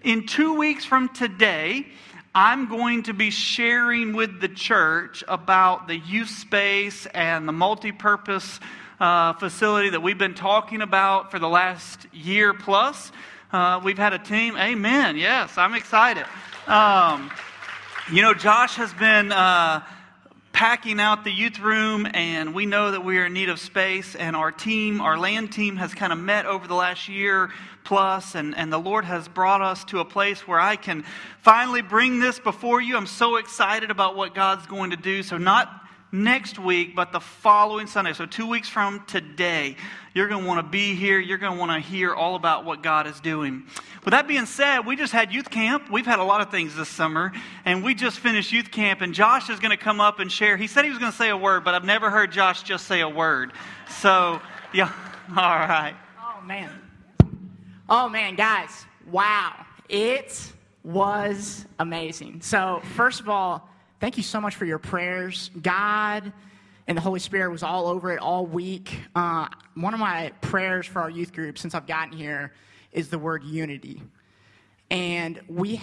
In 2 weeks from today, I'm going to be sharing with the church about the youth space and the multi-purpose facility that we've been talking about for the last year plus. We've had a team. Amen. Yes, I'm excited. Josh has been packing out the youth room, and we know that we are in need of space, and our land team has kind of met over the last year plus, and the Lord has brought us to a place where I can finally bring this before you. I'm so excited about what God's going to do. So not next week, but the following Sunday. So 2 weeks from today, you're going to want to be here. You're going to want to hear all about what God is doing. With that being said, we just had youth camp. We've had a lot of things this summer, and we just finished youth camp, and Josh is going to come up and share. He said he was going to say a word, but I've never heard Josh just say a word. So, yeah, all right. Oh, man, guys, wow. It was amazing. So, first of all, thank you so much for your prayers. God and the Holy Spirit was all over it all week. One of my prayers for our youth group since I've gotten here is the word unity. And we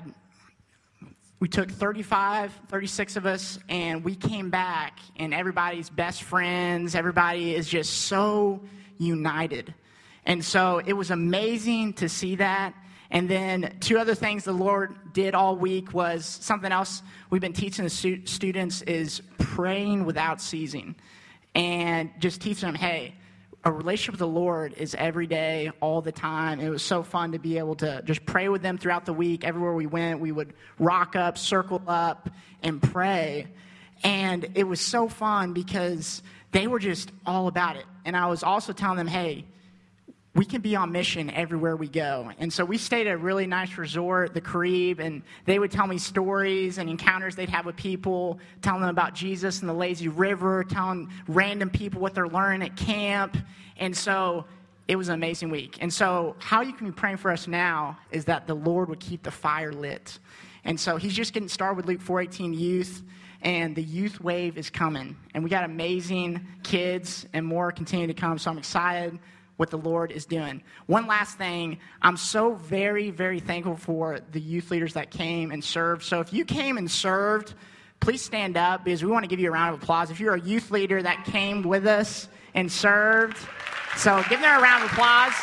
took 36 of us, and we came back, and everybody's best friends. Everybody is just so united. And so it was amazing to see that. And then 2 other things the Lord did all week was something else we've been teaching the students is praying without ceasing. And just teaching them, hey, a relationship with the Lord is every day, all the time. It was so fun to be able to just pray with them throughout the week. Everywhere we went, we would rock up, circle up, and pray. And it was so fun because they were just all about it. And I was also telling them, hey, we can be on mission everywhere we go. And so we stayed at a really nice resort, the Carib, and they would tell me stories and encounters they'd have with people, telling them about Jesus and the lazy river, telling random people what they're learning at camp. And so it was an amazing week. And so how you can be praying for us now is that the Lord would keep the fire lit. And so he's just getting started with Luke 4:18 youth, and the youth wave is coming. And we got amazing kids and more continue to come, so I'm excited what the Lord is doing. One last thing, I'm so very, very thankful for the youth leaders that came and served. So if you came and served, please stand up because we want to give you a round of applause. If you're a youth leader that came with us and served, so give them a round of applause.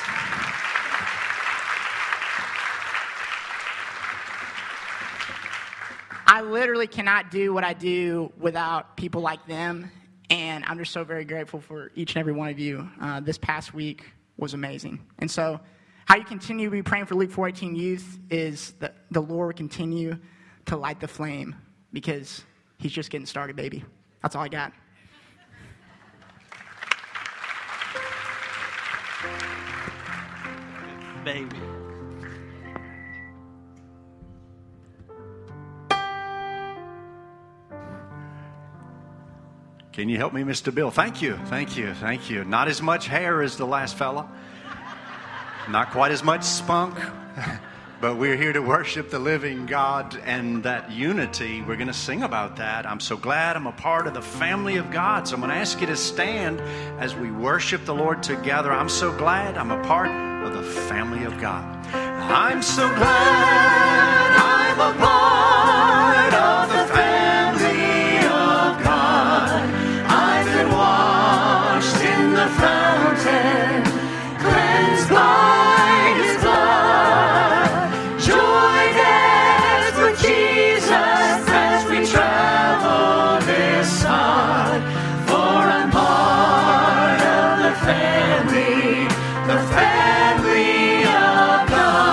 I literally cannot do what I do without people like them. And I'm just so very grateful for each and every one of you. This past week was amazing. And so how you continue to be praying for Luke 4:18 youth is that the Lord will continue to light the flame because he's just getting started, baby. That's all I got. Baby. Can you help me, Mr. Bill? Thank you. Not as much hair as the last fella. Not quite as much spunk. But we're here to worship the living God and that unity. We're going to sing about that. I'm so glad I'm a part of the family of God. So I'm going to ask you to stand as we worship the Lord together. I'm so glad I'm a part of the family of God. I'm so glad I'm a part of the family of God. I've been washed in the fountain, cleansed by His blood, joined hands with Jesus as we travel this side. For I'm part of the family of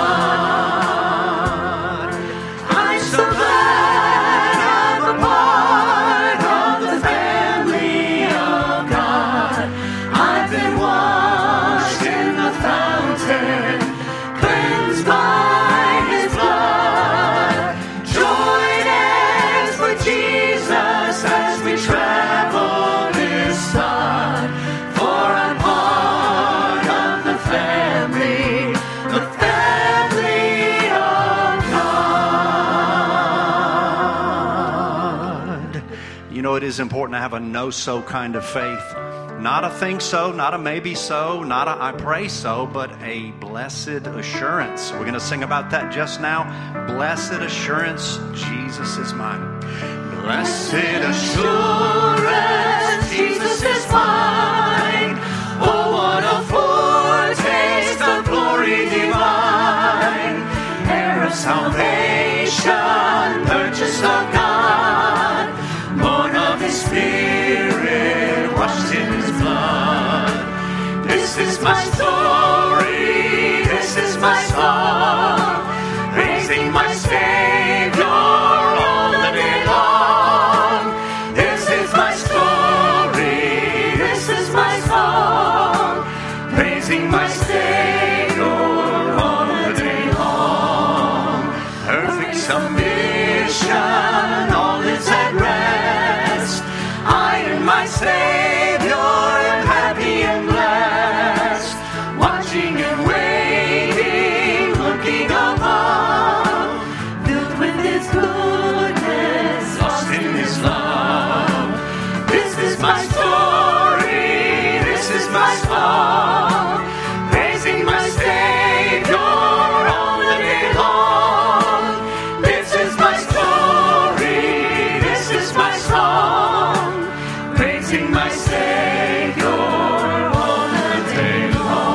God. I'm so glad I'm a part of the family of God. I've been washed in the fountain, cleansed by His blood, joined hands with Jesus as we travel this side. For I'm part of the family of God. You know, it is important to have a no-so kind of faith. Not a think so, not a maybe so, not a I pray so, but a blessed assurance. We're going to sing about that just now. Blessed assurance, Jesus is mine. Blessed assurance, Jesus is mine. Oh, what a foretaste of glory divine. Heir of salvation, purchase of God, born of His Spirit, washed in His blood. This is my story, this is my song, praising my Savior all the day long. This is my story, this is my song, praising my Savior all the day long. Perfect submission, all is at rest. I and my Savior am happy and blessed, watching and waiting, looking above, filled with His goodness, lost in His love. This is my story, this is my song, praising my Savior all the day long. This is my story, this is my song, praising my Savior all the day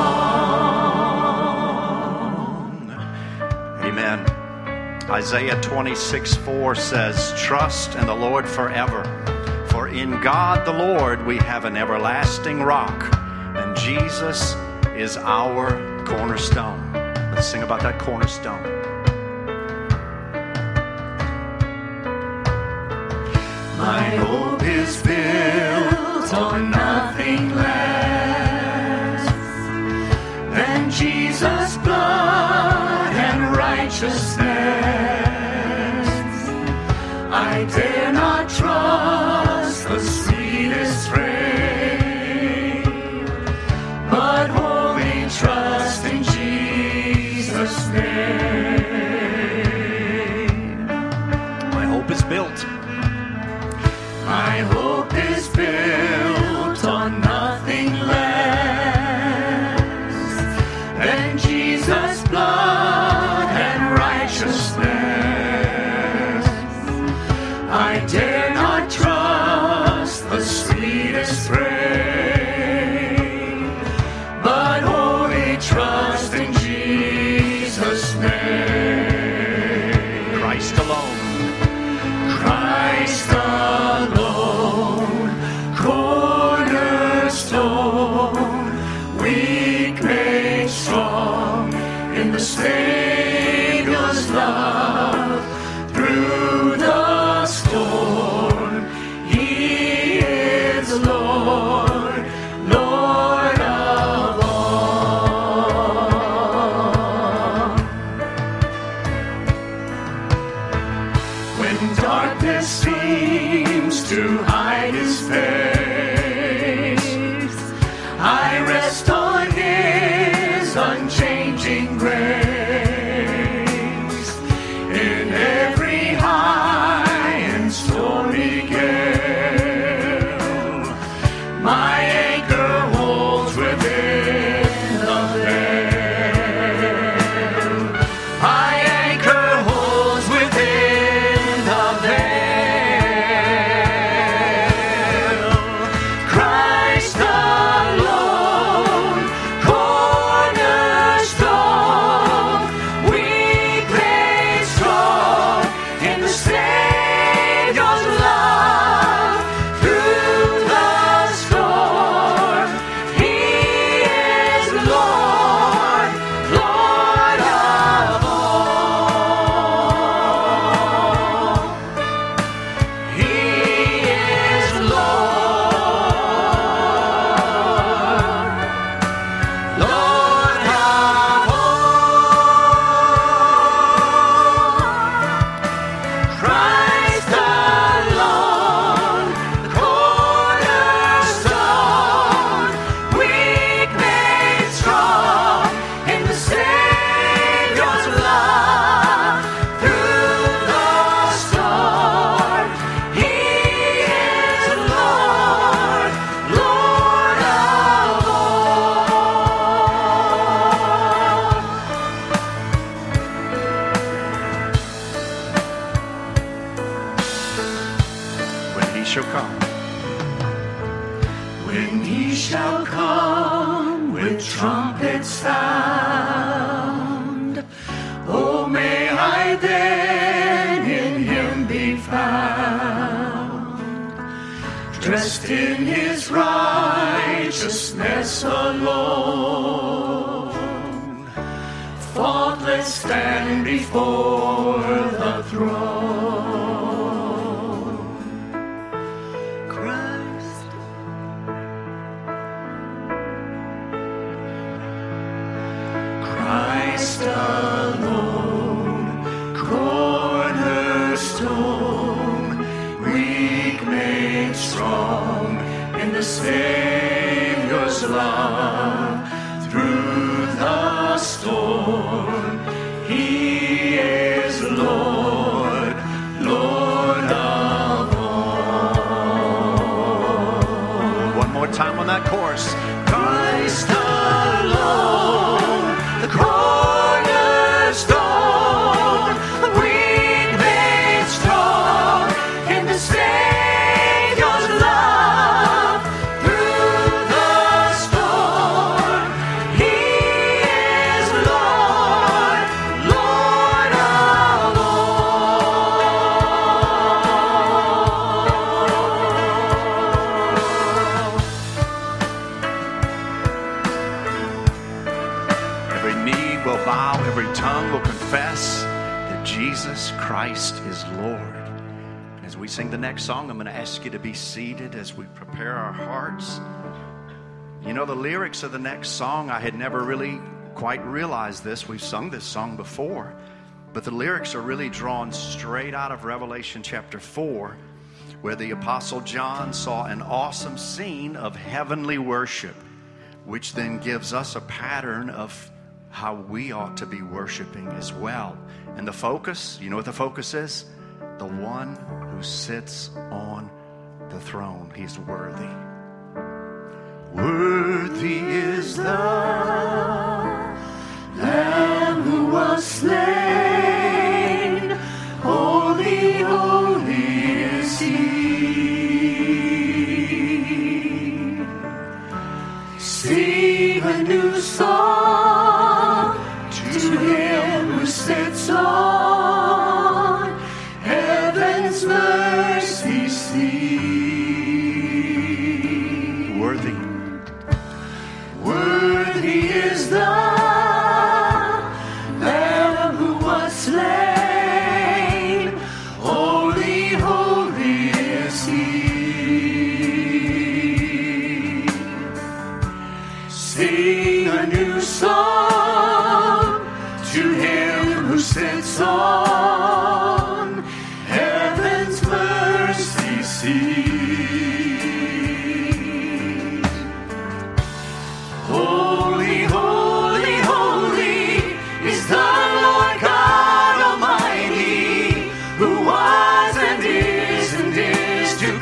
long. Amen. Isaiah 26:4 says, trust in the Lord forever, for in God the Lord we have an everlasting rock, and Jesus is our cornerstone. Let's sing about that cornerstone. My hope is built on nothing less than Jesus' blood and righteousness. I dare not trust the sweetest frame, but wholly trust in Jesus' name. My hope is built. My hope is built on nothing less than Jesus' blood and righteousness. I dare not trust the sweetest frame, but wholly trust in Jesus' name. Christ alone. Christ alone, cornerstone, weak made strong in the Savior's love. Through the storm, He is Lord, Lord of all. When darkness seems to hide His face, I rest on His unchanging grace. In every high and stormy gale, my anchor holds within the veil. My anchor holds within the veil. shall come. When he shall come with trumpet sound, oh, may I then in him be found, dressed in his righteousness alone, faultless stand before the throne. Christ alone, cornerstone, weak made strong in the Savior's love. Through the storm, he is Lord, Lord of all. One more time on that chorus. Christ alone, the cornerstone, weak made strong in the Savior's love. Through the storm, he is Lord, Lord of Every knee will bow, every tongue will confess that Jesus Christ is Lord. And as we sing the next song, I'm going to ask you to be seated as we prepare our hearts. You know, the lyrics of the next song, I had never really quite realized this. We've sung this song before, but the lyrics are really drawn straight out of Revelation chapter 4, where the Apostle John saw an awesome scene of heavenly worship, which then gives us a pattern of how we ought to be worshiping as well. And the focus, you know what the focus is? The one who sits on the throne. He's worthy. Worthy is the Lamb who was slain, holy, holy is he. Sing a new song to him who sits on heaven's mercy seat. worthy. Worthy is the Lamb who was slain, holy, holy is he. Sing a new song to him who sits on heaven's mercy seat. Holy, holy, holy is the Lord God Almighty, who was and is to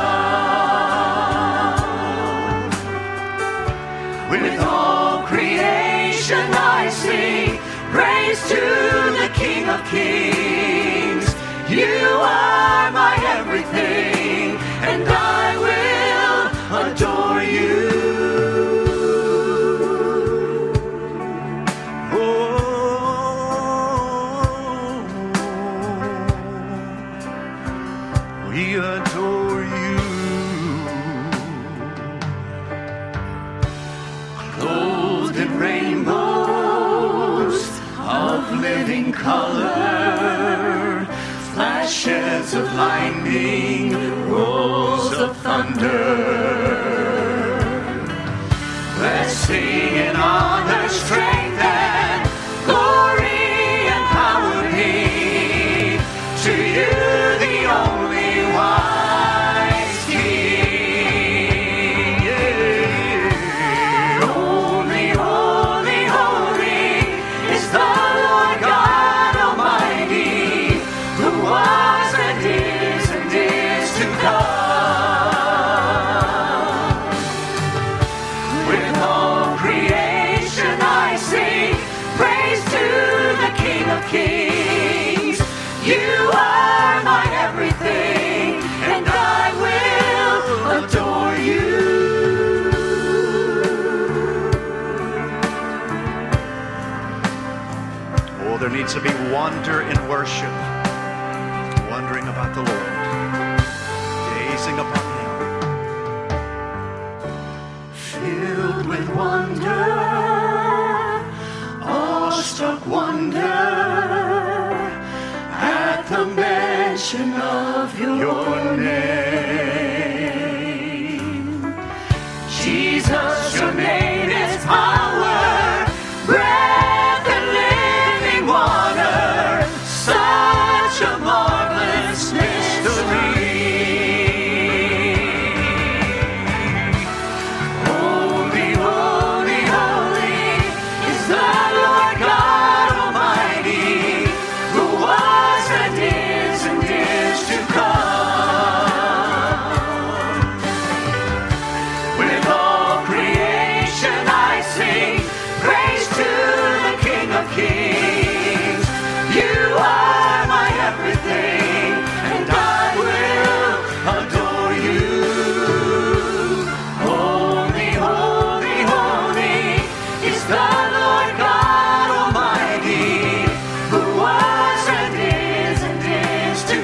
come. With all creation I sing praise to the King of Kings. You are my everything, and I will adore you. We adore you. Clothed in rainbows of living color, flashes of lightning, rolls of thunder. Let's sing in honor, strength, and glory and power be to you, the only wise King. Yeah. Holy, holy, holy is the Lord God Almighty, who was and is to come. With all creation I sing praise to the King of Kings. You are my everything, and I will needs to be wonder in worship, wondering about the Lord, gazing upon Him. Filled with wonder, awestruck wonder, at the mention of your name. Jesus, your name is power, breath and living water, such a marvelous mystery. Holy, holy, holy is the Lord God Almighty, who was and is to come. With all creation I sing praise to the King of Kings. You are my everything, and I will adore you. Holy, holy, holy is the Lord God Almighty, who was and is to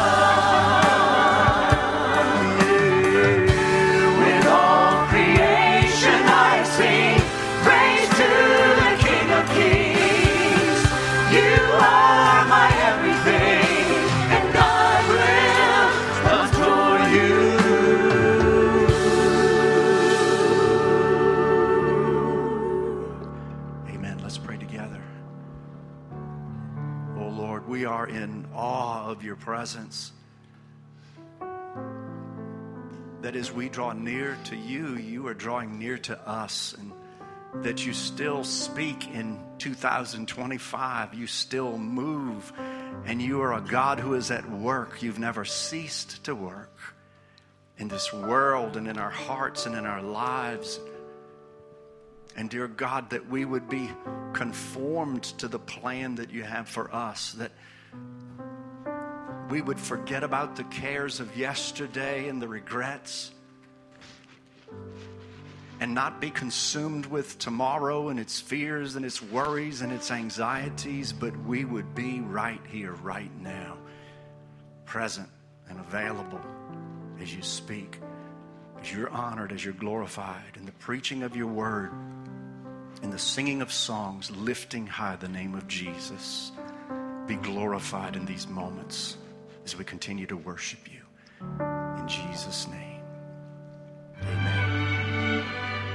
come. With all creation I sing praise to the King of Kings. You are my everything, and I will adore you. Amen. Let's pray together. Oh Lord, we are in awe of your presence. That as we draw near to you, you are drawing near to us, and that you still speak in 2025. You still move, and you are a God who is at work. You've never ceased to work in this world and in our hearts and in our lives. And dear God, that we would be conformed to the plan that you have for us, that we would forget about the cares of yesterday and the regrets, and not be consumed with tomorrow and its fears and its worries and its anxieties, but we would be right here, right now, present and available as you speak, as you're honored, as you're glorified in the preaching of your word, in the singing of songs, lifting high the name of Jesus. Be glorified in these moments as we continue to worship you. In Jesus' name, amen.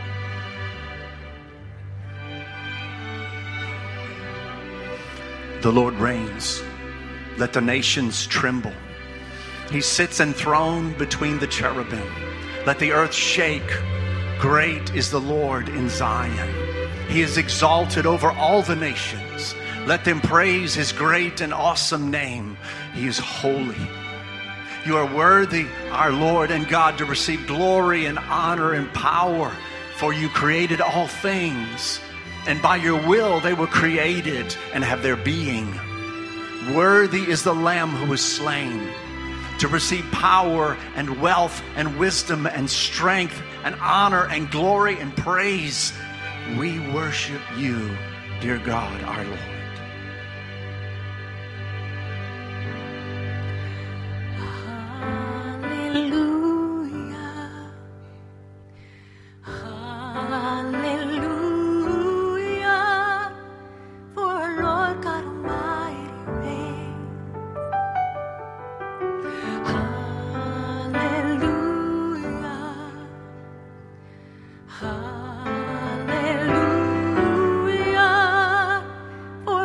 The Lord reigns. Let the nations tremble. He sits enthroned between the cherubim. Let the earth shake. Great is the Lord in Zion. He is exalted over all the nations. Let them praise his great and awesome name. He is holy. You are worthy, our Lord and God, to receive glory and honor and power, for you created all things, and by your will they were created and have their being. Worthy is the Lamb who was slain to receive power and wealth and wisdom and strength and honor and glory and praise. We worship you, dear God, our Lord. Hallelujah, for our Lord God Almighty reigns. Hallelujah, hallelujah, for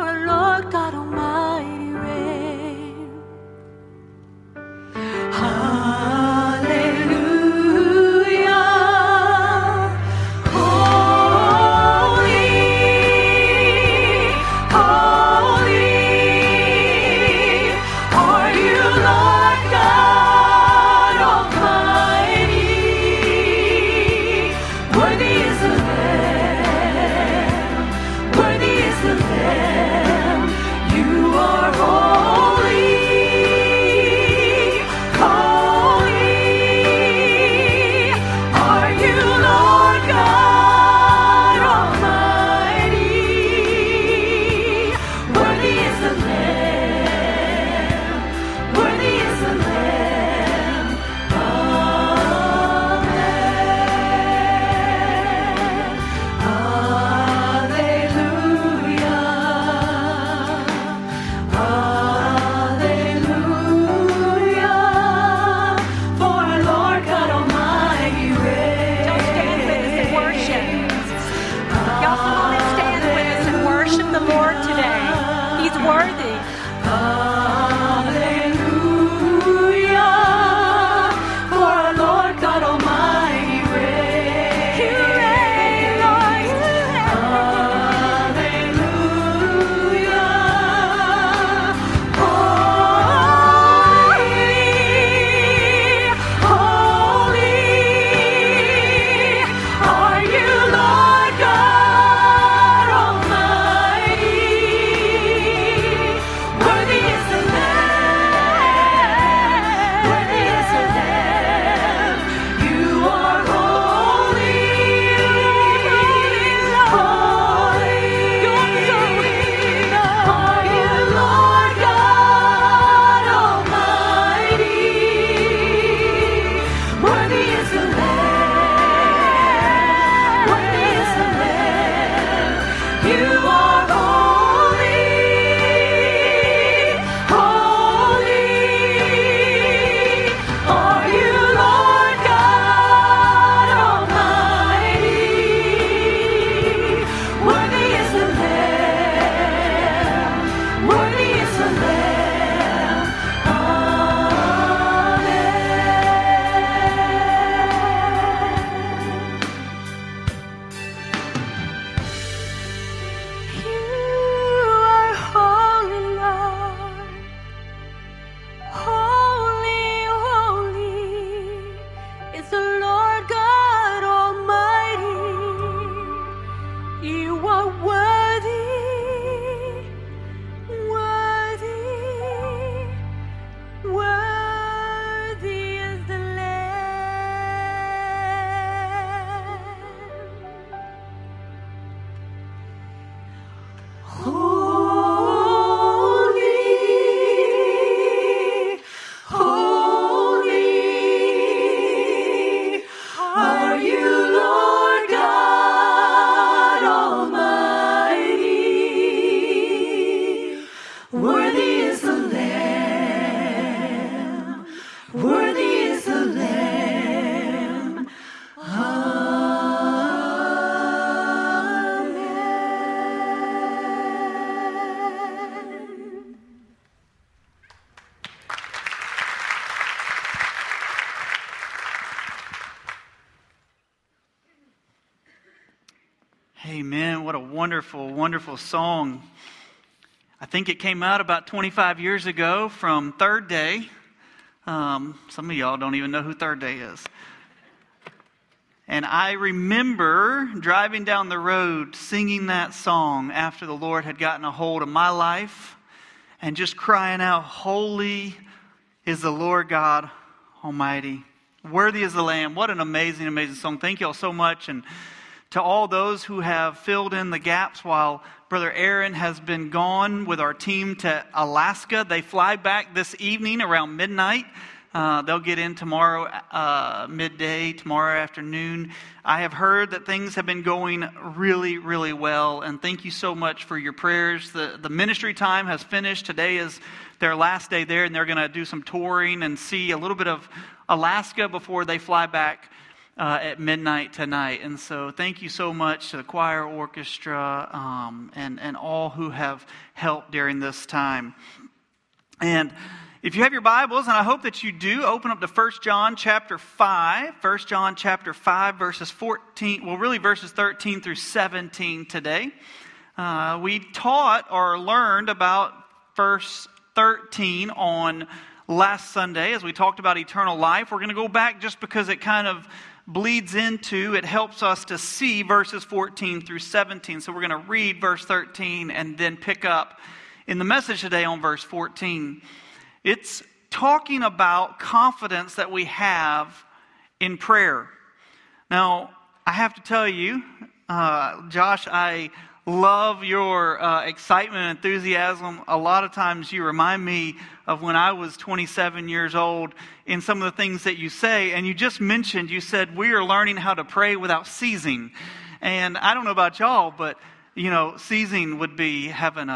what a wonderful, wonderful song. I think it came out about 25 years ago from Third Day. Some of y'all don't even know who Third Day is. And I remember driving down the road singing that song after the Lord had gotten a hold of my life and just crying out, "Holy is the Lord God Almighty. Worthy is the Lamb." What an amazing, amazing song. Thank you all so much. And to all those who have filled in the gaps while Brother Aaron has been gone with our team to Alaska. They fly back this evening around midnight. They'll get in tomorrow midday, tomorrow afternoon. I have heard that things have been going really, really well. And thank you so much for your prayers. The ministry time has finished. Today is their last day there, and they're going to do some touring and see a little bit of Alaska before they fly back at midnight tonight. And so thank you so much to the choir, orchestra, and all who have helped during this time. And if you have your Bibles, and I hope that you do, open up to 1 John chapter 5. 1 John chapter 5, verses 14, well, really verses 13 through 17 today. We taught or learned about verse 13 on last Sunday as we talked about eternal life. We're going to go back just because it kind of bleeds into, it helps us to see verses 14 through 17. So we're going to read verse 13 and then pick up in the message today on verse 14. It's talking about confidence that we have in prayer. Now, I have to tell you, Josh, I love your excitement and enthusiasm. A lot of times you remind me of when I was 27 years old in some of the things that you say. And you just mentioned, you said, we are learning how to pray without ceasing. And I don't know about y'all, but, you know, ceasing would be having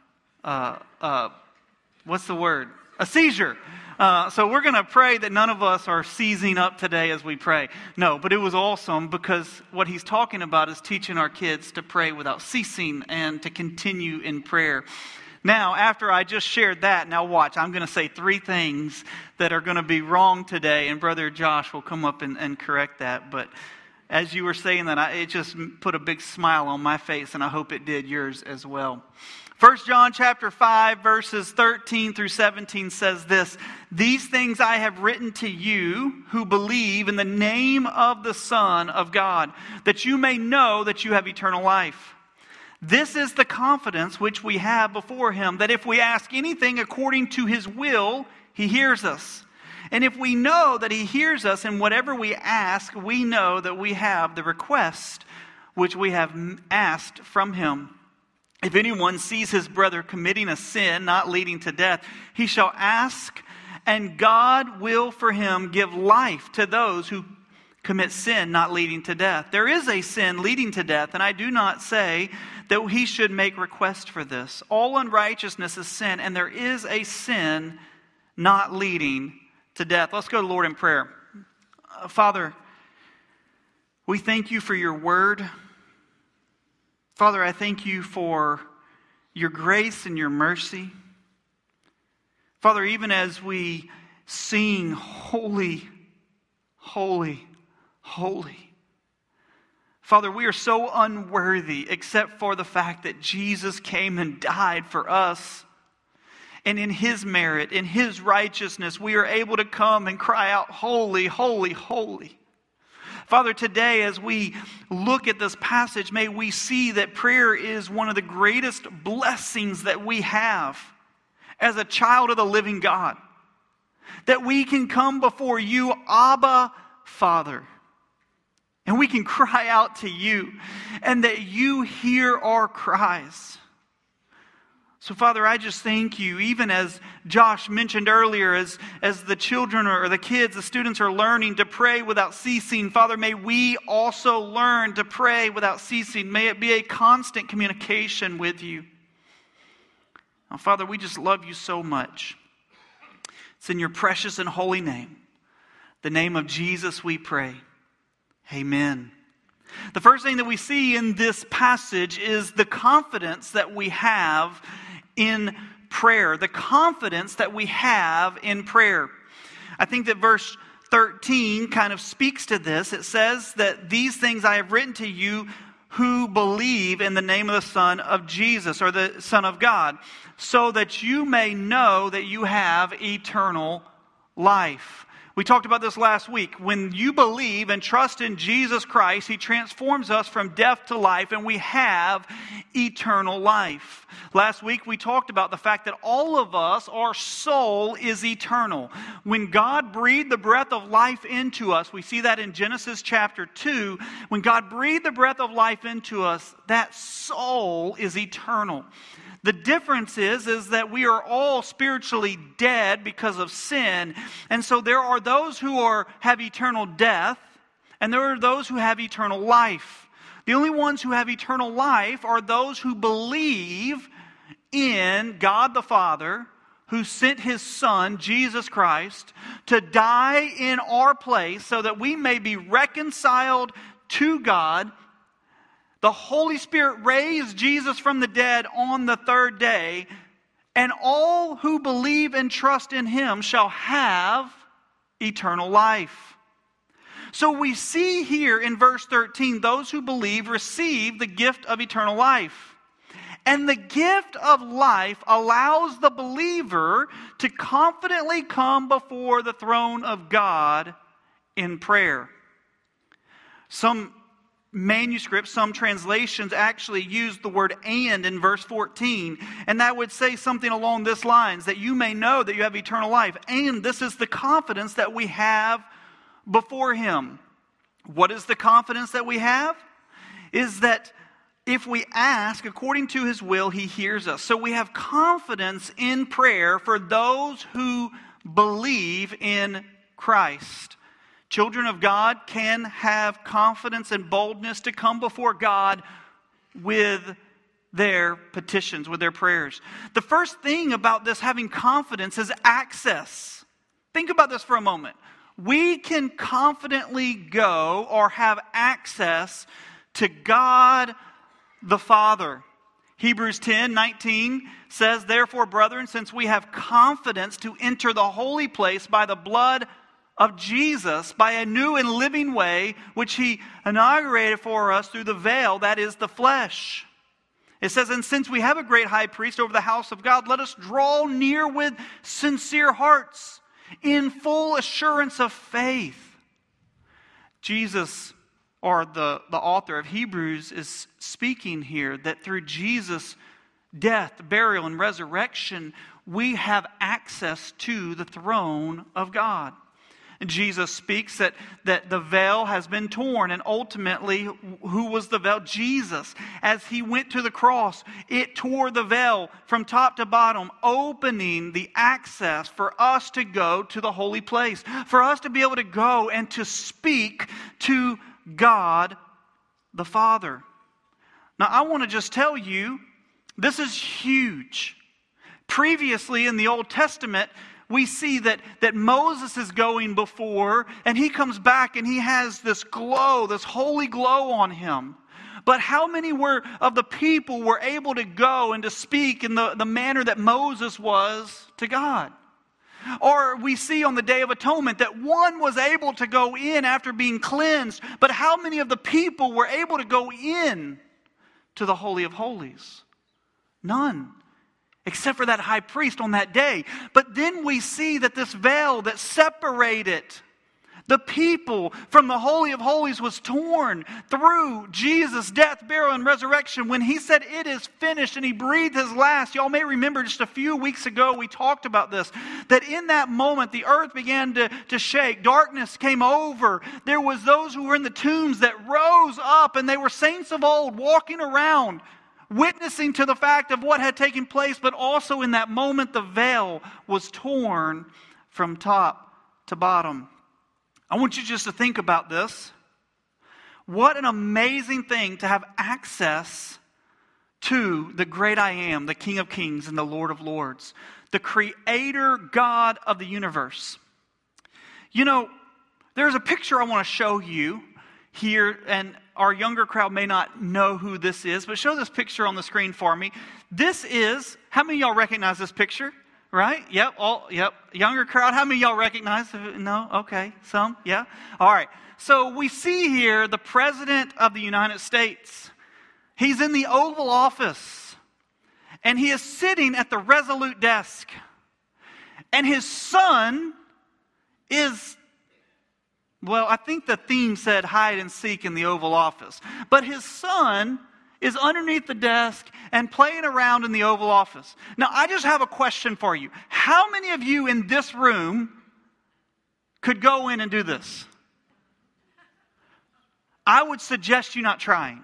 what's the word? A seizure. So we're going to pray that none of us are seizing up today as we pray. No, but it was awesome because what he's talking about is teaching our kids to pray without ceasing and to continue in prayer. Now, after I just shared that, now watch, I'm going to say 3 things that are going to be wrong today, and Brother Josh will come up and correct that. But as you were saying that, it just put a big smile on my face, and I hope it did yours as well. 1 John chapter 5, verses 13 through 17 says this: "These things I have written to you who believe in the name of the Son of God, that you may know that you have eternal life. This is the confidence which we have before Him, that if we ask anything according to His will, He hears us. And if we know that He hears us in whatever we ask, we know that we have the request which we have asked from Him. If anyone sees his brother committing a sin not leading to death, he shall ask, and God will for him give life to those who commit sin not leading to death. There is a sin leading to death, and I do not say that he should make request for this. All unrighteousness is sin, and there is a sin not leading to death." Let's go to the Lord in prayer. Father, we thank you for your word. Father, I thank you for your grace and your mercy. Father, even as we sing, "Holy, holy, holy." Father, we are so unworthy except for the fact that Jesus came and died for us. And in His merit, in His righteousness, we are able to come and cry out, "Holy, holy, holy." Father, today as we look at this passage, may we see that prayer is one of the greatest blessings that we have as a child of the living God. That we can come before you, Abba, Father, and we can cry out to you, and that you hear our cries. So, Father, I just thank you, even as Josh mentioned earlier, as the children or the kids, the students are learning to pray without ceasing. Father, may we also learn to pray without ceasing. May it be a constant communication with you. Now, Father, we just love you so much. It's in your precious and holy name, the name of Jesus, we pray. Amen. The first thing that we see in this passage is the confidence that we have in prayer. The confidence that we have in prayer. I think that verse 13 kind of speaks to this. It says that these things I have written to you who believe in the name of the Son of Jesus, or the Son of God, so that you may know that you have eternal life. We talked about this last week. When you believe and trust in Jesus Christ, He transforms us from death to life, and we have eternal life. Last week we talked about the fact that all of us, our soul is eternal. When God breathed the breath of life into us, we see that in Genesis chapter 2. When God breathed the breath of life into us, that soul is eternal. The difference is that we are all spiritually dead because of sin. And so there are those who have eternal death, and there are those who have eternal life. The only ones who have eternal life are those who believe in God the Father, who sent His Son, Jesus Christ, to die in our place so that we may be reconciled to God. The Holy Spirit raised Jesus from the dead on the third day, and all who believe and trust in Him shall have eternal life. So we see here in verse 13, those who believe receive the gift of eternal life. And the gift of life allows the believer to confidently come before the throne of God in prayer. Some manuscripts, some translations actually use the word "and" in verse 14, and that would say something along this lines, that you may know that you have eternal life. And this is the confidence that we have before Him. What is the confidence that we have? Is that if we ask according to His will, He hears us. So we have confidence in prayer for those who believe in Christ. Children of God can have confidence and boldness to come before God with their petitions, with their prayers. The first thing about this having confidence is access. Think about this for a moment. We can confidently go or have access to God the Father. Hebrews 10:19 says, "Therefore, brethren, since we have confidence to enter the holy place by the blood of Jesus, by a new and living way, which He inaugurated for us through the veil, that is the flesh." It says, "And since we have a great high priest over the house of God, let us draw near with sincere hearts, in full assurance of faith." Jesus, or the author of Hebrews, is speaking here that through Jesus' death, burial, and resurrection, we have access to the throne of God. Jesus speaks that the veil has been torn, and ultimately, who was the veil? Jesus. As He went to the cross, it tore the veil from top to bottom, opening the access for us to go to the holy place, for us to be able to go and to speak to God the Father. Now, I want to just tell you, this is huge. Previously in the Old Testament, we see that Moses is going before, and he comes back and he has this glow, this holy glow on him. But how many of the people were able to go and to speak in the manner that Moses was to God? Or we see on the Day of Atonement that one was able to go in after being cleansed, but how many of the people were able to go in to the Holy of Holies? None. Except for that high priest on that day. But then we see that this veil that separated the people from the Holy of Holies was torn through Jesus' death, burial, and resurrection. When He said, "It is finished," and He breathed His last. Y'all may remember just a few weeks ago we talked about this. That in that moment the earth began to shake. Darkness came over. There was those who were in the tombs that rose up, and they were saints of old walking around, witnessing to the fact of what had taken place. But also in that moment the veil was torn from top to bottom. I want you just to think about this. What an amazing thing to have access to the great I Am, the King of Kings and the Lord of Lords, the Creator God of the universe. You know, there's a picture I want to show you here, and our younger crowd may not know who this is, but show this picture on the screen for me. This is, how many of y'all recognize this picture? Right? Yep. Yep. Younger crowd. How many of y'all recognize? No? Okay. Some? Yeah. All right. So we see here the President of the United States. He's in the Oval Office, and he is sitting at the Resolute desk. And his son is, well, I think the theme said hide and seek in the Oval Office. But his son is underneath the desk and playing around in the Oval Office. Now, I just have a question for you. How many of you in this room could go in and do this? I would suggest you not trying.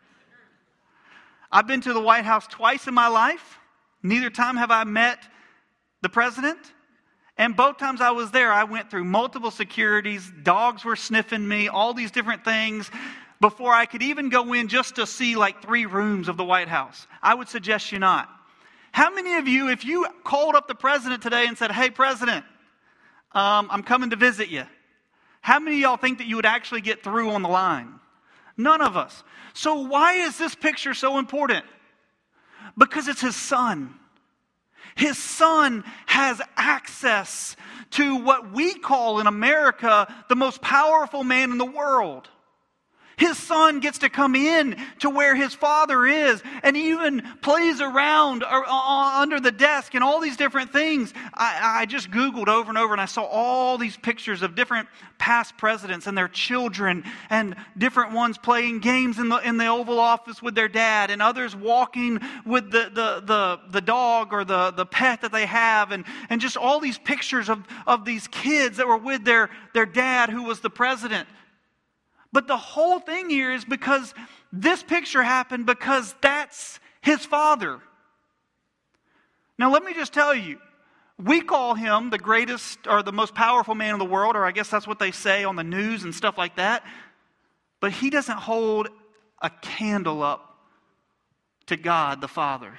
I've been to the White House twice in my life. Neither time have I met the president. And both times I was there, I went through multiple securities. Dogs were sniffing me, all these different things, before I could even go in just to see like 3 rooms of the White House. I would suggest you not. How many of you, if you called up the president today and said, hey, President, I'm coming to visit you, how many of y'all think that you would actually get through on the line? None of us. So why is this picture so important? Because it's his son. His son has access to what we call in America the most powerful man in the world. His son gets to come in to where his father is and even plays around under the desk and all these different things. I just Googled over and over and I saw all these pictures of different past presidents and their children and different ones playing games in the Oval Office with their dad and others walking with the dog or the pet that they have and just all these pictures of these kids that were with their dad who was the president. But the whole thing here is because this picture happened because that's his father. Now let me just tell you, we call him the greatest or the most powerful man in the world, or I guess that's what they say on the news and stuff like that. But he doesn't hold a candle up to God the Father.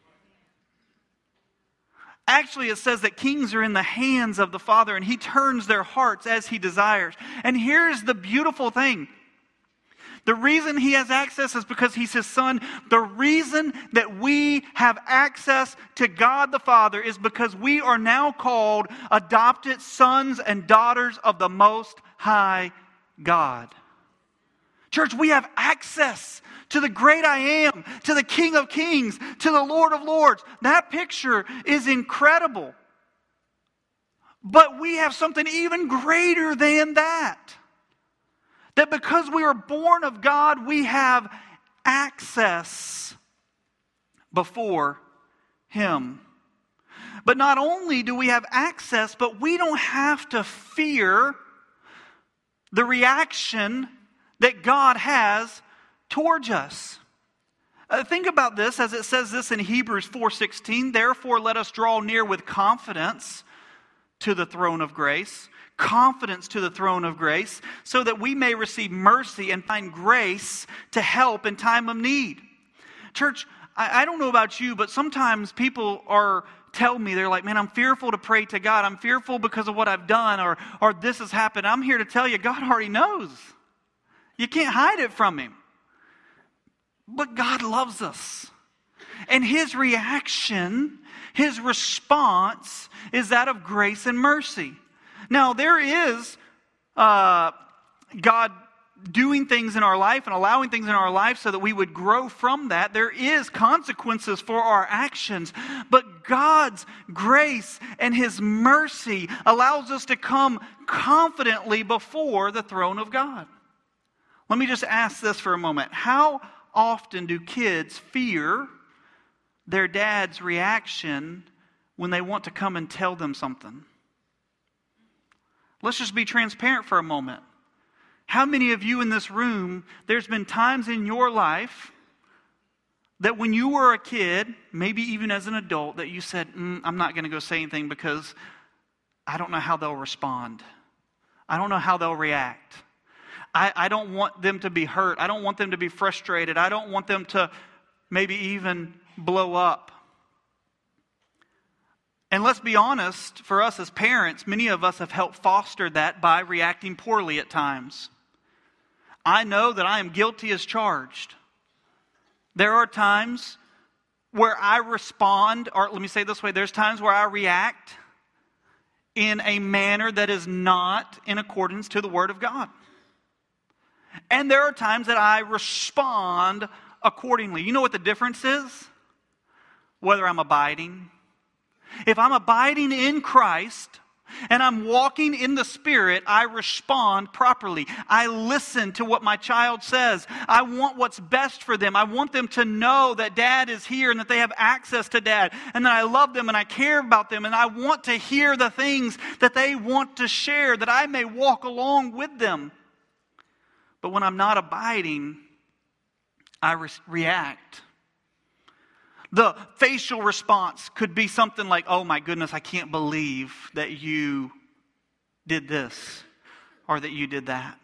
Actually, it says that kings are in the hands of the Father and he turns their hearts as he desires. And here's the beautiful thing. The reason he has access is because he's his son. The reason that we have access to God the Father is because we are now called adopted sons and daughters of the Most High God. Church, we have access to the great I am, to the King of Kings, to the Lord of Lords. That picture is incredible. But we have something even greater than that. That because we are born of God, we have access before Him. But not only do we have access, but we don't have to fear the reaction that God has towards us. Think about this as it says this in Hebrews 4:16. Therefore, let us draw near with confidence to the throne of grace. Confidence to the throne of grace, so that we may receive mercy and find grace to help in time of need. Church, I don't know about you, but sometimes people tell me, they're like, man, I'm fearful to pray to God. I'm fearful because of what I've done or this has happened. I'm here to tell you, God already knows. You can't hide it from Him. But God loves us. And His reaction, His response is that of grace and mercy. Now, there is God doing things in our life and allowing things in our life so that we would grow from that. There is consequences for our actions. But God's grace and His mercy allows us to come confidently before the throne of God. Let me just ask this for a moment. How often do kids fear their dad's reaction when they want to come and tell them something? Let's just be transparent for a moment. How many of you in this room, there's been times in your life that when you were a kid, maybe even as an adult, that you said, I'm not going to go say anything because I don't know how they'll respond. I don't know how they'll react. I don't want them to be hurt. I don't want them to be frustrated. I don't want them to maybe even blow up. And let's be honest, for us as parents, many of us have helped foster that by reacting poorly at times. I know that I am guilty as charged. There are times where I respond, or let me say it this way, there's times where I react in a manner that is not in accordance to the Word of God. And there are times that I respond accordingly. You know what the difference is? Whether I'm abiding. If I'm abiding in Christ and I'm walking in the Spirit, I respond properly. I listen to what my child says. I want what's best for them. I want them to know that Dad is here and that they have access to Dad and that I love them and I care about them and I want to hear the things that they want to share, that I may walk along with them. But when I'm not abiding, I react. The facial response could be something like, oh my goodness, I can't believe that you did this or that you did that.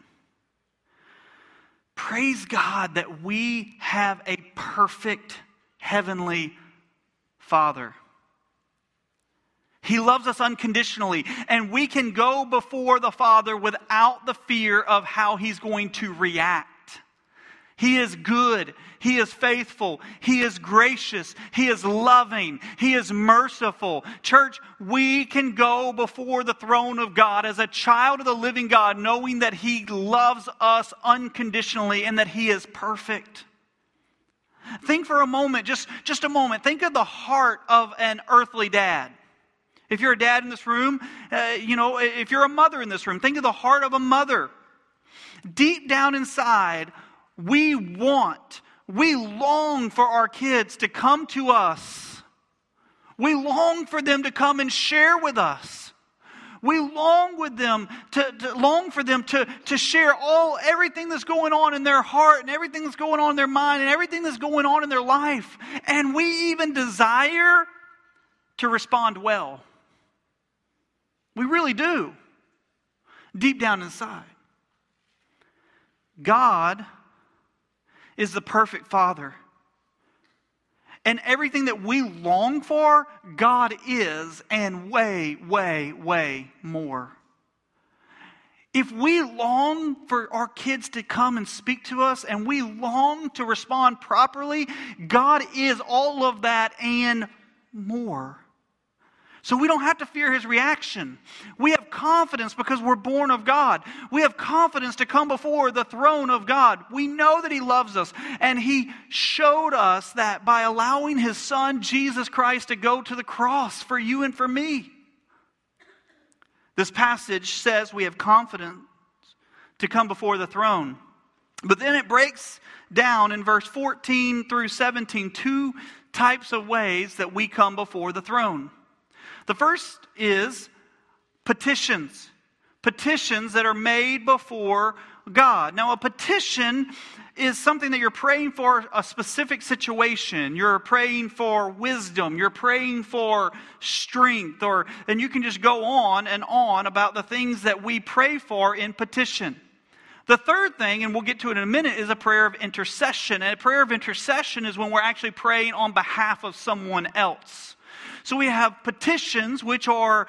Praise God that we have a perfect heavenly Father. He loves us unconditionally, and we can go before the Father without the fear of how He's going to react. He is good. He is faithful. He is gracious. He is loving. He is merciful. Church, we can go before the throne of God as a child of the living God, knowing that He loves us unconditionally and that He is perfect. Think for a moment, just a moment. Think of the heart of an earthly dad. If you're a dad in this room, if you're a mother in this room, think of the heart of a mother. Deep down inside, we long for our kids to come to us. We long for them to come and share with us. We long for them to share everything that's going on in their heart and everything that's going on in their mind and everything that's going on in their life. And we even desire to respond well. We really do. Deep down inside. God is the perfect Father. And everything that we long for, God is, and way, way, way more. If we long for our kids to come and speak to us, and we long to respond properly, God is all of that and more. So we don't have to fear His reaction. We have confidence because we're born of God. We have confidence to come before the throne of God. We know that He loves us. And He showed us that by allowing His Son, Jesus Christ, to go to the cross for you and for me. This passage says we have confidence to come before the throne. But then it breaks down in verse 14 through 17, two types of ways that we come before the throne. The first is petitions. Petitions that are made before God. Now, a petition is something that you're praying for a specific situation. You're praying for wisdom. You're praying for strength. And you can just go on and on about the things that we pray for in petition. The third thing, and we'll get to it in a minute, is a prayer of intercession. And a prayer of intercession is when we're actually praying on behalf of someone else. So we have petitions, which are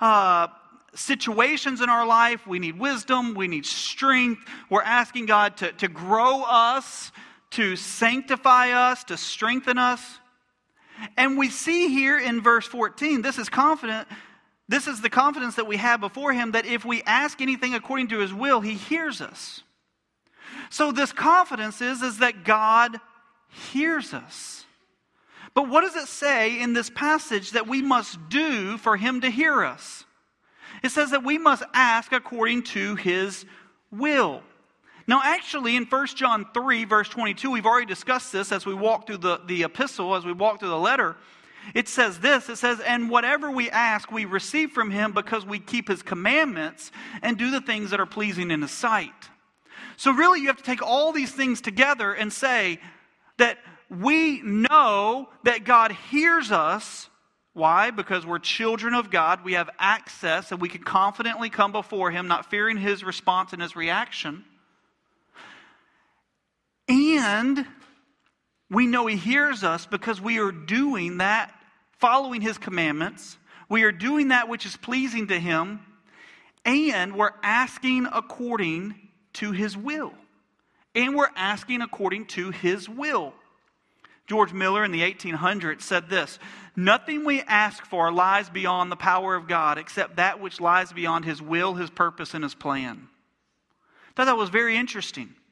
situations in our life. We need wisdom. We need strength. We're asking God to grow us, to sanctify us, to strengthen us. And we see here in verse 14, this is the confidence that we have before Him, that if we ask anything according to His will, He hears us. So this confidence is that God hears us. But what does it say in this passage that we must do for Him to hear us? It says that we must ask according to His will. Now actually in 1 John 3 verse 22, we've already discussed this as we walk through the epistle, as we walk through the letter. It says this, it says, and whatever we ask we receive from Him because we keep His commandments and do the things that are pleasing in His sight. So really you have to take all these things together and say that we know that God hears us. Why? Because we're children of God. We have access and we can confidently come before Him, not fearing His response and His reaction. And we know He hears us because we are doing that, following His commandments. We are doing that which is pleasing to Him. And we're asking according to His will. And we're asking according to His will. George Miller in the 1800s said this, nothing we ask for lies beyond the power of God except that which lies beyond His will, His purpose, and His plan. I thought that was very interesting.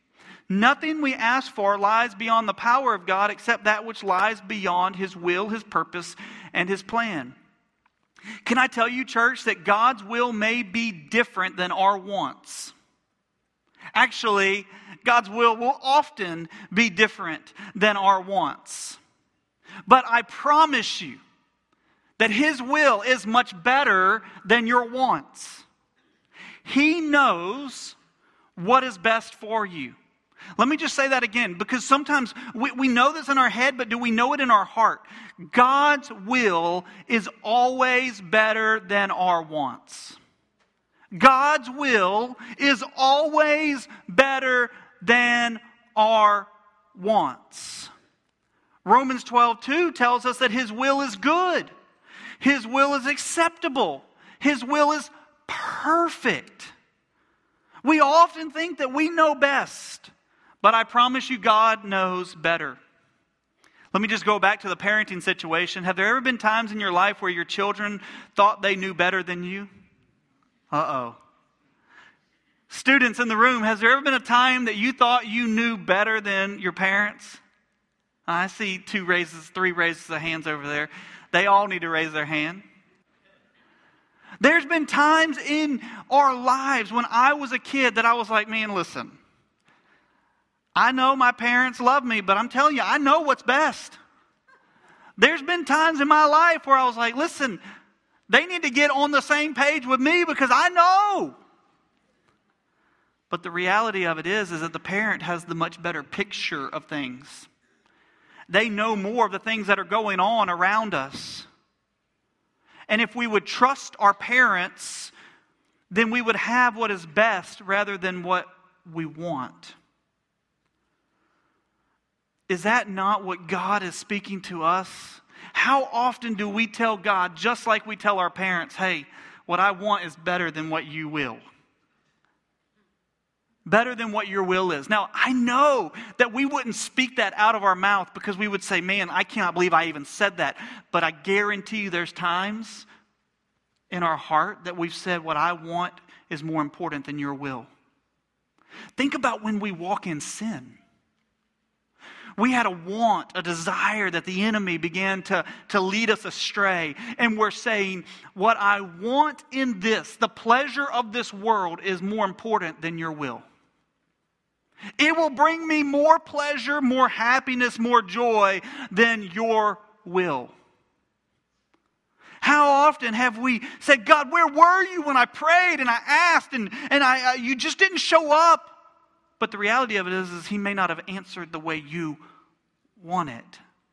Nothing we ask for lies beyond the power of God except that which lies beyond His will, His purpose, and His plan. Can I tell you, church, that God's will may be different than our wants? Actually, God's will often be different than our wants. But I promise you that His will is much better than your wants. He knows what is best for you. Let me just say that again, because sometimes we know this in our head, but do we know it in our heart? God's will is always better than our wants. God's will is always better than our wants. Romans 12:2 tells us that His will is good. His will is acceptable. His will is perfect. We often think that we know best, but I promise you God knows better. Let me just go back to the parenting situation. Have there ever been times in your life where your children thought they knew better than you? Uh-oh. Students in the room, has there ever been a time that you thought you knew better than your parents? I see 3 raises of hands over there. They all need to raise their hand. There's been times in our lives when I was a kid that I was like, man, listen, I know my parents love me, but I'm telling you, I know what's best. There's been times in my life where I was like, listen, they need to get on the same page with me because I know. But the reality of it is that the parent has the much better picture of things. They know more of the things that are going on around us. And if we would trust our parents, then we would have what is best rather than what we want. Is that not what God is speaking to us? How often do we tell God, just like we tell our parents, hey, what I want is better than what you will? Better than what your will is. Now, I know that we wouldn't speak that out of our mouth because we would say, man, I cannot believe I even said that. But I guarantee you there's times in our heart that we've said what I want is more important than your will. Think about when we walk in sin. We had a want, a desire that the enemy began to lead us astray. And we're saying, what I want in this, the pleasure of this world, is more important than your will. It will bring me more pleasure, more happiness, more joy than your will. How often have we said, God, where were you when I prayed and I asked and you just didn't show up? But the reality of it is He may not have answered the way you want it.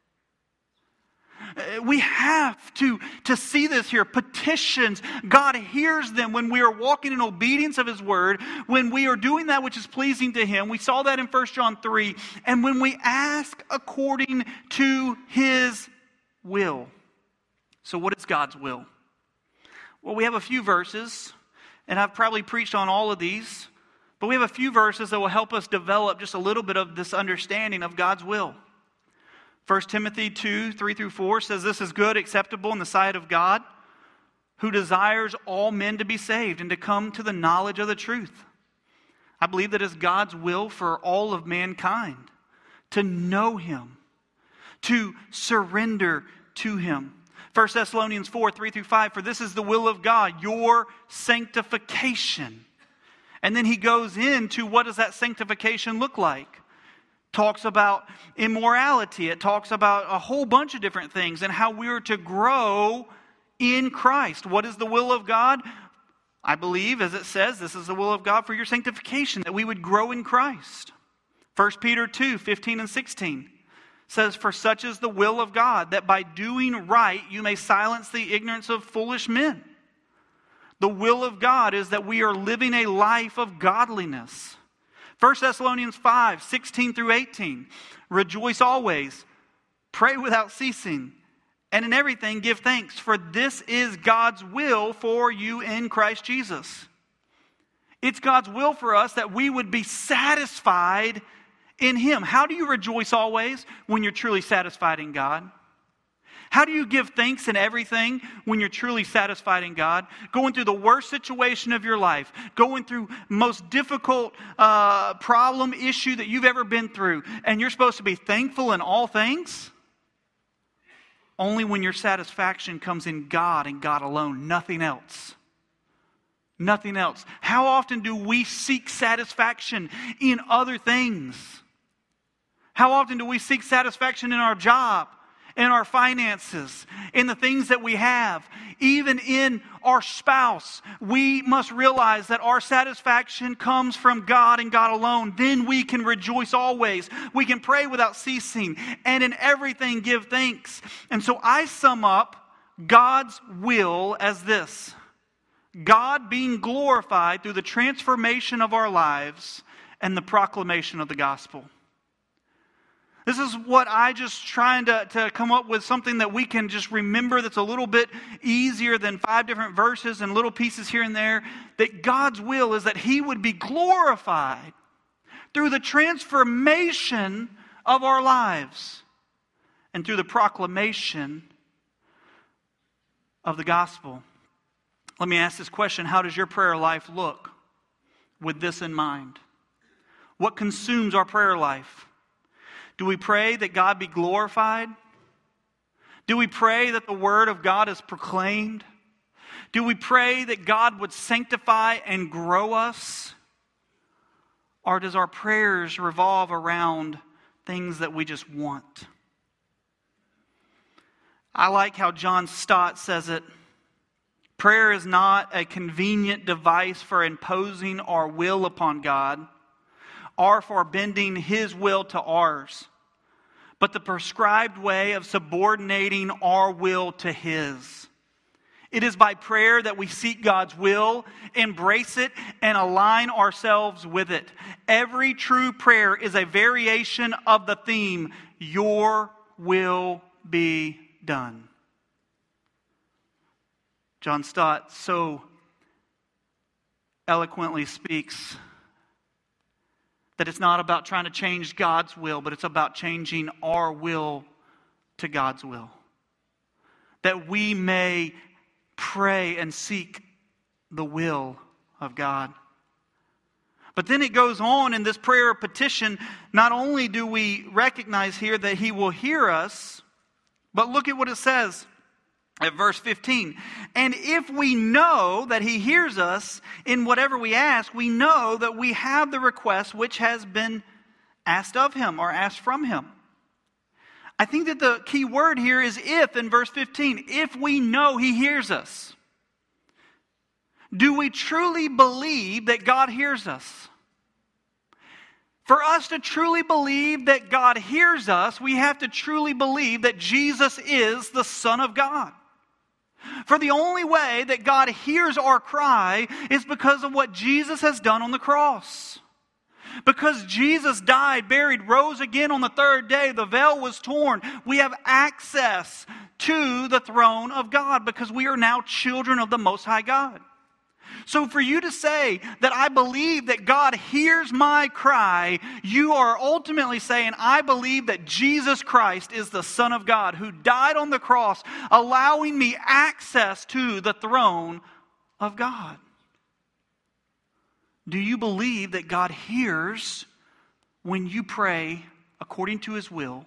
We have to see this here. Petitions, God hears them when we are walking in obedience of His word, when we are doing that which is pleasing to Him. We saw that in 1 John 3. And when we ask according to His will. So what is God's will? Well, we have a few verses, and I've probably preached on all of these, but we have a few verses that will help us develop just a little bit of this understanding of God's will. 1 Timothy 2, 3-4 says, this is good, acceptable in the sight of God, who desires all men to be saved and to come to the knowledge of the truth. I believe that it's God's will for all of mankind to know Him, to surrender to Him. 1 Thessalonians 4, 3-5, for this is the will of God, your sanctification. And then he goes into what does that sanctification look like? Talks about immorality. It talks about a whole bunch of different things and how we are to grow in Christ. What is the will of God? I believe, as it says, this is the will of God for your sanctification, that we would grow in Christ. 1 Peter 2, 15 and 16 says, for such is the will of God, that by doing right you may silence the ignorance of foolish men. The will of God is that we are living a life of godliness. 1 Thessalonians 5, 16-18. Rejoice always, pray without ceasing, and in everything give thanks, for this is God's will for you in Christ Jesus. It's God's will for us that we would be satisfied in Him. How do you rejoice always? When you're truly satisfied in God. How do you give thanks in everything when you're truly satisfied in God? Going through the worst situation of your life, going through most difficult problem, issue that you've ever been through, and you're supposed to be thankful in all things? Only when your satisfaction comes in God and God alone, nothing else. Nothing else. How often do we seek satisfaction in other things? How often do we seek satisfaction in our job, in our finances, in the things that we have, even in our spouse? We must realize that our satisfaction comes from God and God alone. Then we can rejoice always. We can pray without ceasing, and in everything give thanks. And so I sum up God's will as this: God being glorified through the transformation of our lives and the proclamation of the gospel. This is what I just trying to come up with, something that we can just remember that's a little bit easier than 5 different verses and little pieces here and there. That God's will is that He would be glorified through the transformation of our lives and through the proclamation of the gospel. Let me ask this question: how does your prayer life look with this in mind? What consumes our prayer life? Do we pray that God be glorified? Do we pray that the Word of God is proclaimed? Do we pray that God would sanctify and grow us? Or does our prayers revolve around things that we just want? I like how John Stott says it. Prayer is not a convenient device for imposing our will upon God or for bending His will to ours, but the prescribed way of subordinating our will to His. It is by prayer that we seek God's will, embrace it, and align ourselves with it. Every true prayer is a variation of the theme, "Your will be done." John Stott so eloquently speaks that it's not about trying to change God's will, but it's about changing our will to God's will. That we may pray and seek the will of God. But then it goes on in this prayer of petition. Not only do we recognize here that He will hear us, but look at what it says at verse 15. And if we know that He hears us in whatever we ask, we know that we have the request which has been asked of Him or asked from Him. I think that the key word here is if in verse 15. If we know He hears us. Do we truly believe that God hears us? For us to truly believe that God hears us, we have to truly believe that Jesus is the Son of God. For the only way that God hears our cry is because of what Jesus has done on the cross. Because Jesus died, buried, rose again on the 3rd day, the veil was torn. We have access to the throne of God because we are now children of the Most High God. So for you to say that I believe that God hears my cry, you are ultimately saying, I believe that Jesus Christ is the Son of God who died on the cross, allowing me access to the throne of God. Do you believe that God hears when you pray according to His will?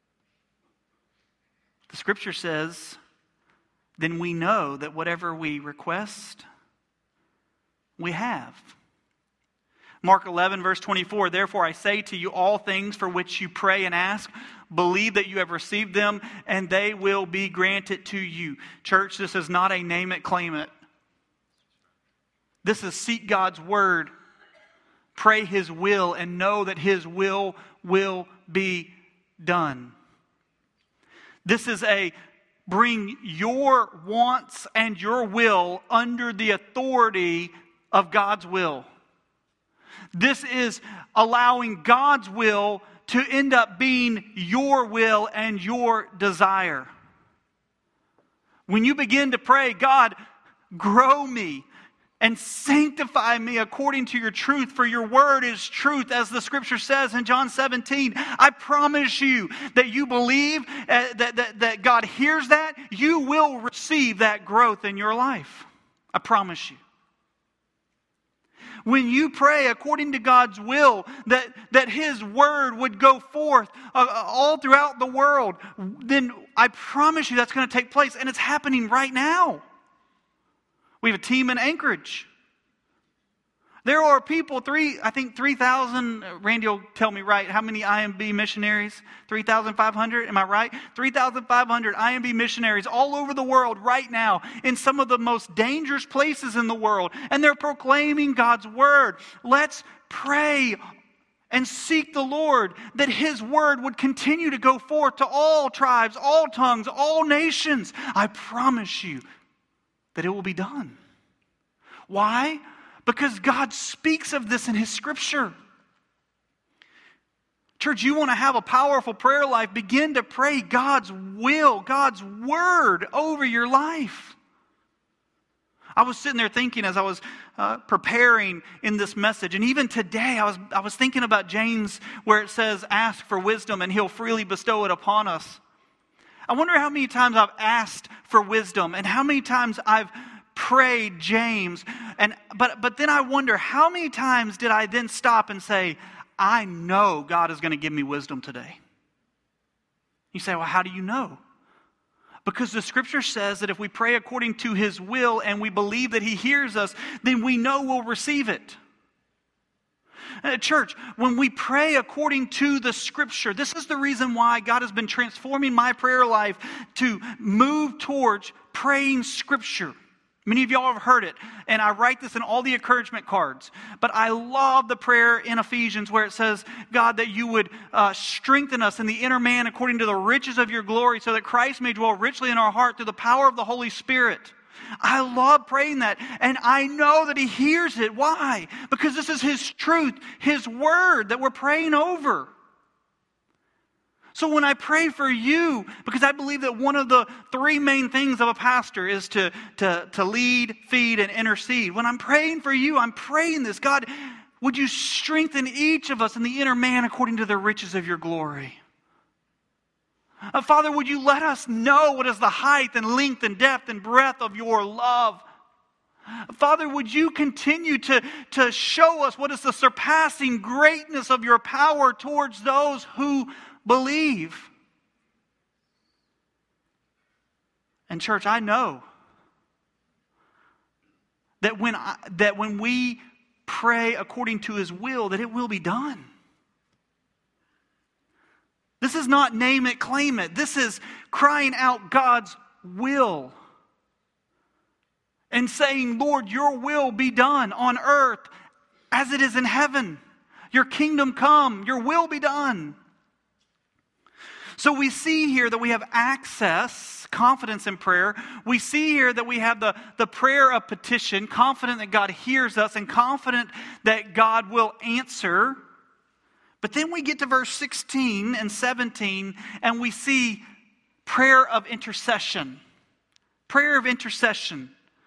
The Scripture says, then we know that whatever we request, we have. Mark 11, verse 24, therefore I say to you, all things for which you pray and ask, believe that you have received them, and they will be granted to you. Church, this is not a name it, claim it. This is seek God's word, pray His will, and know that His will be done. This is a bring your wants and your will under the authority of God's will. This is allowing God's will to end up being your will and your desire. When you begin to pray, God, grow me and sanctify me according to your truth, for your word is truth, as the scripture says in John 17. I promise you that you believe that God hears that, you will receive that growth in your life. I promise you. When you pray according to God's will, that His word would go forth all throughout the world, then I promise you that's going to take place. And it's happening right now. We have a team in Anchorage. There are people, 3,000, Randy will tell me right, how many IMB missionaries? 3,500, am I right? 3,500 IMB missionaries all over the world right now in some of the most dangerous places in the world. And they're proclaiming God's word. Let's pray and seek the Lord that His word would continue to go forth to all tribes, all tongues, all nations. I promise you that it will be done. Why? Because God speaks of this in His scripture. Church, you want to have a powerful prayer life, begin to pray God's will, God's word over your life. I was sitting there thinking as I was preparing in this message, and even today I was thinking about James where it says, ask for wisdom and He'll freely bestow it upon us. I wonder how many times I've asked for wisdom and how many times I've prayed James, but then I wonder how many times did I then stop and say, I know God is going to give me wisdom today. You say, well, how do you know? Because the scripture says that if we pray according to His will and we believe that He hears us, then we know we'll receive it. Church, when we pray according to the scripture, this is the reason why God has been transforming my prayer life to move towards praying scripture. Many of y'all have heard it, and I write this in all the encouragement cards. But I love the prayer in Ephesians where it says, God, that you would strengthen us in the inner man according to the riches of your glory, so that Christ may dwell richly in our heart through the power of the Holy Spirit. I love praying that, and I know that He hears it. Why? Because this is His truth, His word that we're praying over. So when I pray for you, because I believe that one of the three main things of a pastor is to lead, feed, and intercede. When I'm praying for you, I'm praying this. God, would you strengthen each of us in the inner man according to the riches of your glory? Father, would you let us know what is the height and length and depth and breadth of your love? Father, would you continue to show us what is the surpassing greatness of your power towards those who believe. And church, I know that when we pray according to His will, that it will be done. This is not name it, claim it. This is crying out God's will and saying, Lord, your will be done on earth as it is in heaven. Your kingdom come, your will be done. So we see here that we have access, confidence in prayer. We see here that we have the prayer of petition, confident that God hears us and confident that God will answer. But then we get to verse 16 and 17 and we see prayer of intercession. Prayer of intercession.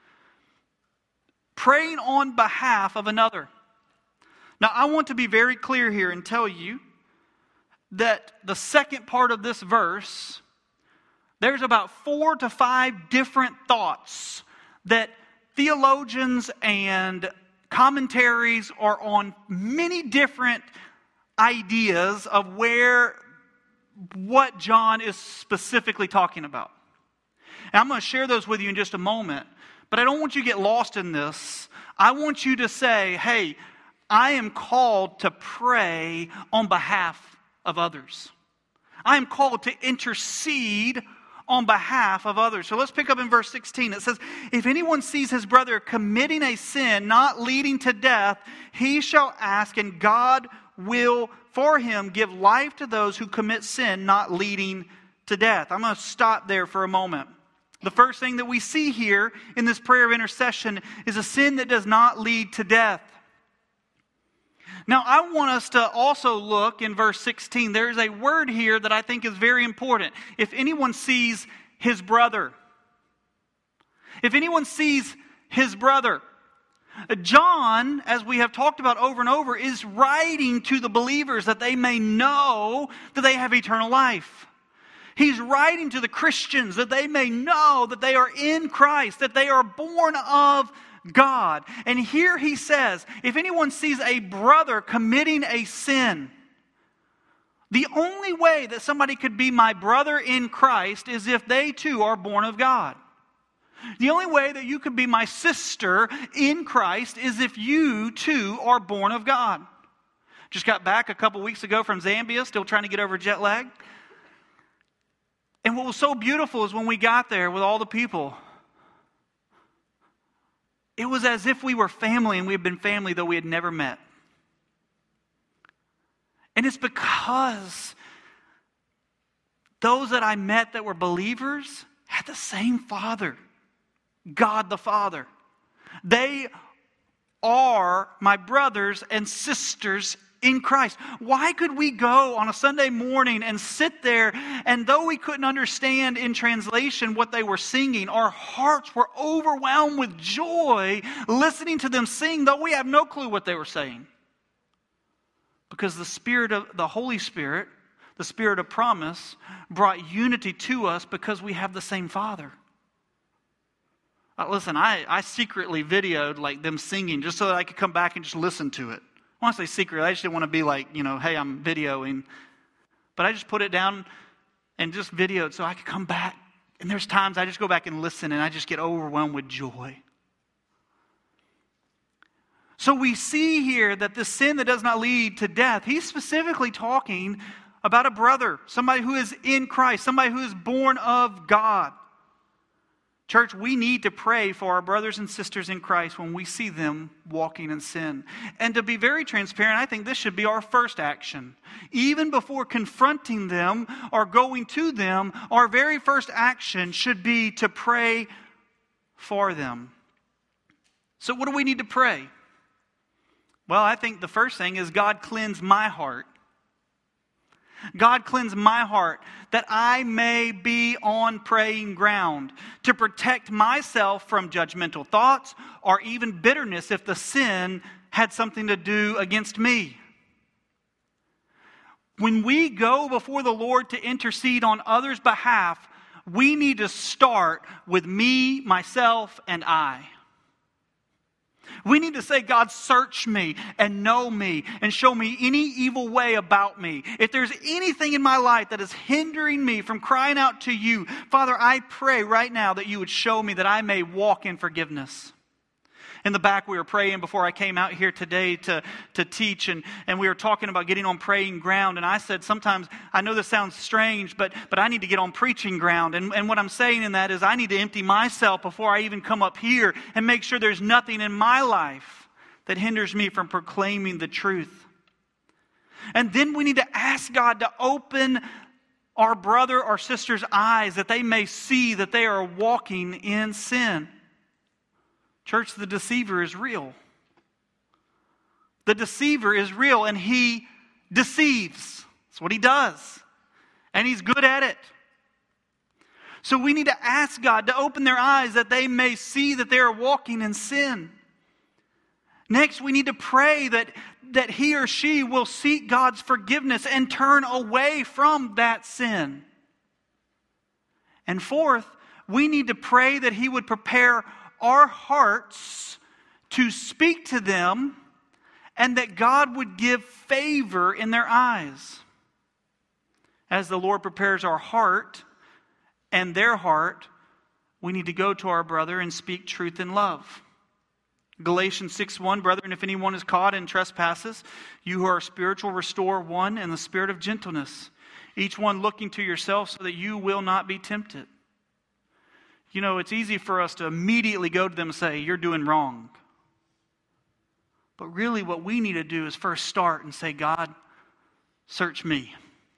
Praying on behalf of another. Now I want to be very clear here and tell you that the second part of this verse, there's about 4 to 5 different thoughts that theologians and commentaries are on many different ideas of what John is specifically talking about. And I'm going to share those with you in just a moment, but I don't want you to get lost in this. I want you to say, hey, I am called to pray on behalf of others. I am called to intercede on behalf of others. So let's pick up in verse 16. It says, if anyone sees his brother committing a sin not leading to death, he shall ask, and God will for him give life to those who commit sin not leading to death. I'm going to stop there for a moment. The first thing that we see here in this prayer of intercession is a sin that does not lead to death. Now, I want us to also look in verse 16. There is a word here that I think is very important. If anyone sees his brother. If anyone sees his brother. John, as we have talked about over and over, is writing to the believers that they may know that they have eternal life. He's writing to the Christians that they may know that they are in Christ, that they are born of God. And here he says, if anyone sees a brother committing a sin, the only way that somebody could be my brother in Christ is if they too are born of God. The only way that you could be my sister in Christ is if you too are born of God. Just got back a couple weeks ago from Zambia, still trying to get over jet lag. And what was so beautiful is when we got there with all the people, it was as if we were family and we had been family though we had never met. And it's because those that I met that were believers had the same Father, God the Father. They are my brothers and sisters in Christ. Why could we go on a Sunday morning and sit there, and though we couldn't understand in translation what they were singing, our hearts were overwhelmed with joy listening to them sing, though we have no clue what they were saying. Because the Spirit of the Holy Spirit, the Spirit of promise, brought unity to us because we have the same Father. Listen, I secretly videoed like them singing just so that I could come back and just listen to it. I want to say secret. I just didn't want to be like, hey, I'm videoing. But I just put it down and just videoed so I could come back. And there's times I just go back and listen and I just get overwhelmed with joy. So we see here that the sin that does not lead to death, he's specifically talking about a brother, somebody who is in Christ, somebody who is born of God. Church, we need to pray for our brothers and sisters in Christ when we see them walking in sin. And to be very transparent, I think this should be our first action. Even before confronting them or going to them, our very first action should be to pray for them. So what do we need to pray? Well, I think the first thing is God cleanse my heart. God cleanse my heart that I may be on praying ground to protect myself from judgmental thoughts or even bitterness if the sin had something to do against me. When we go before the Lord to intercede on others' behalf, we need to start with me, myself, and I. We need to say, God, search me and know me and show me any evil way about me. If there's anything in my life that is hindering me from crying out to you, Father, I pray right now that you would show me that I may walk in forgiveness. In the back, we were praying before I came out here today to teach, and we were talking about getting on praying ground. And I said, sometimes, I know this sounds strange, but I need to get on preaching ground. And what I'm saying in that is I need to empty myself before I even come up here and make sure there's nothing in my life that hinders me from proclaiming the truth. And then we need to ask God to open our brother or sister's eyes that they may see that they are walking in sin. Church, the deceiver is real. The deceiver is real, and he deceives. That's what he does. And he's good at it. So we need to ask God to open their eyes that they may see that they are walking in sin. Next, we need to pray that he or she will seek God's forgiveness and turn away from that sin. And fourth, we need to pray that he would prepare our hearts to speak to them and that God would give favor in their eyes. As the Lord prepares our heart and their heart, we need to go to our brother and speak truth in love. Galatians 6:1, brethren, if anyone is caught in trespasses, you who are spiritual, restore one in the spirit of gentleness, each one looking to yourself so that you will not be tempted. You know, it's easy for us to immediately go to them and say, you're doing wrong. But really what we need to do is first start and say, God, search me.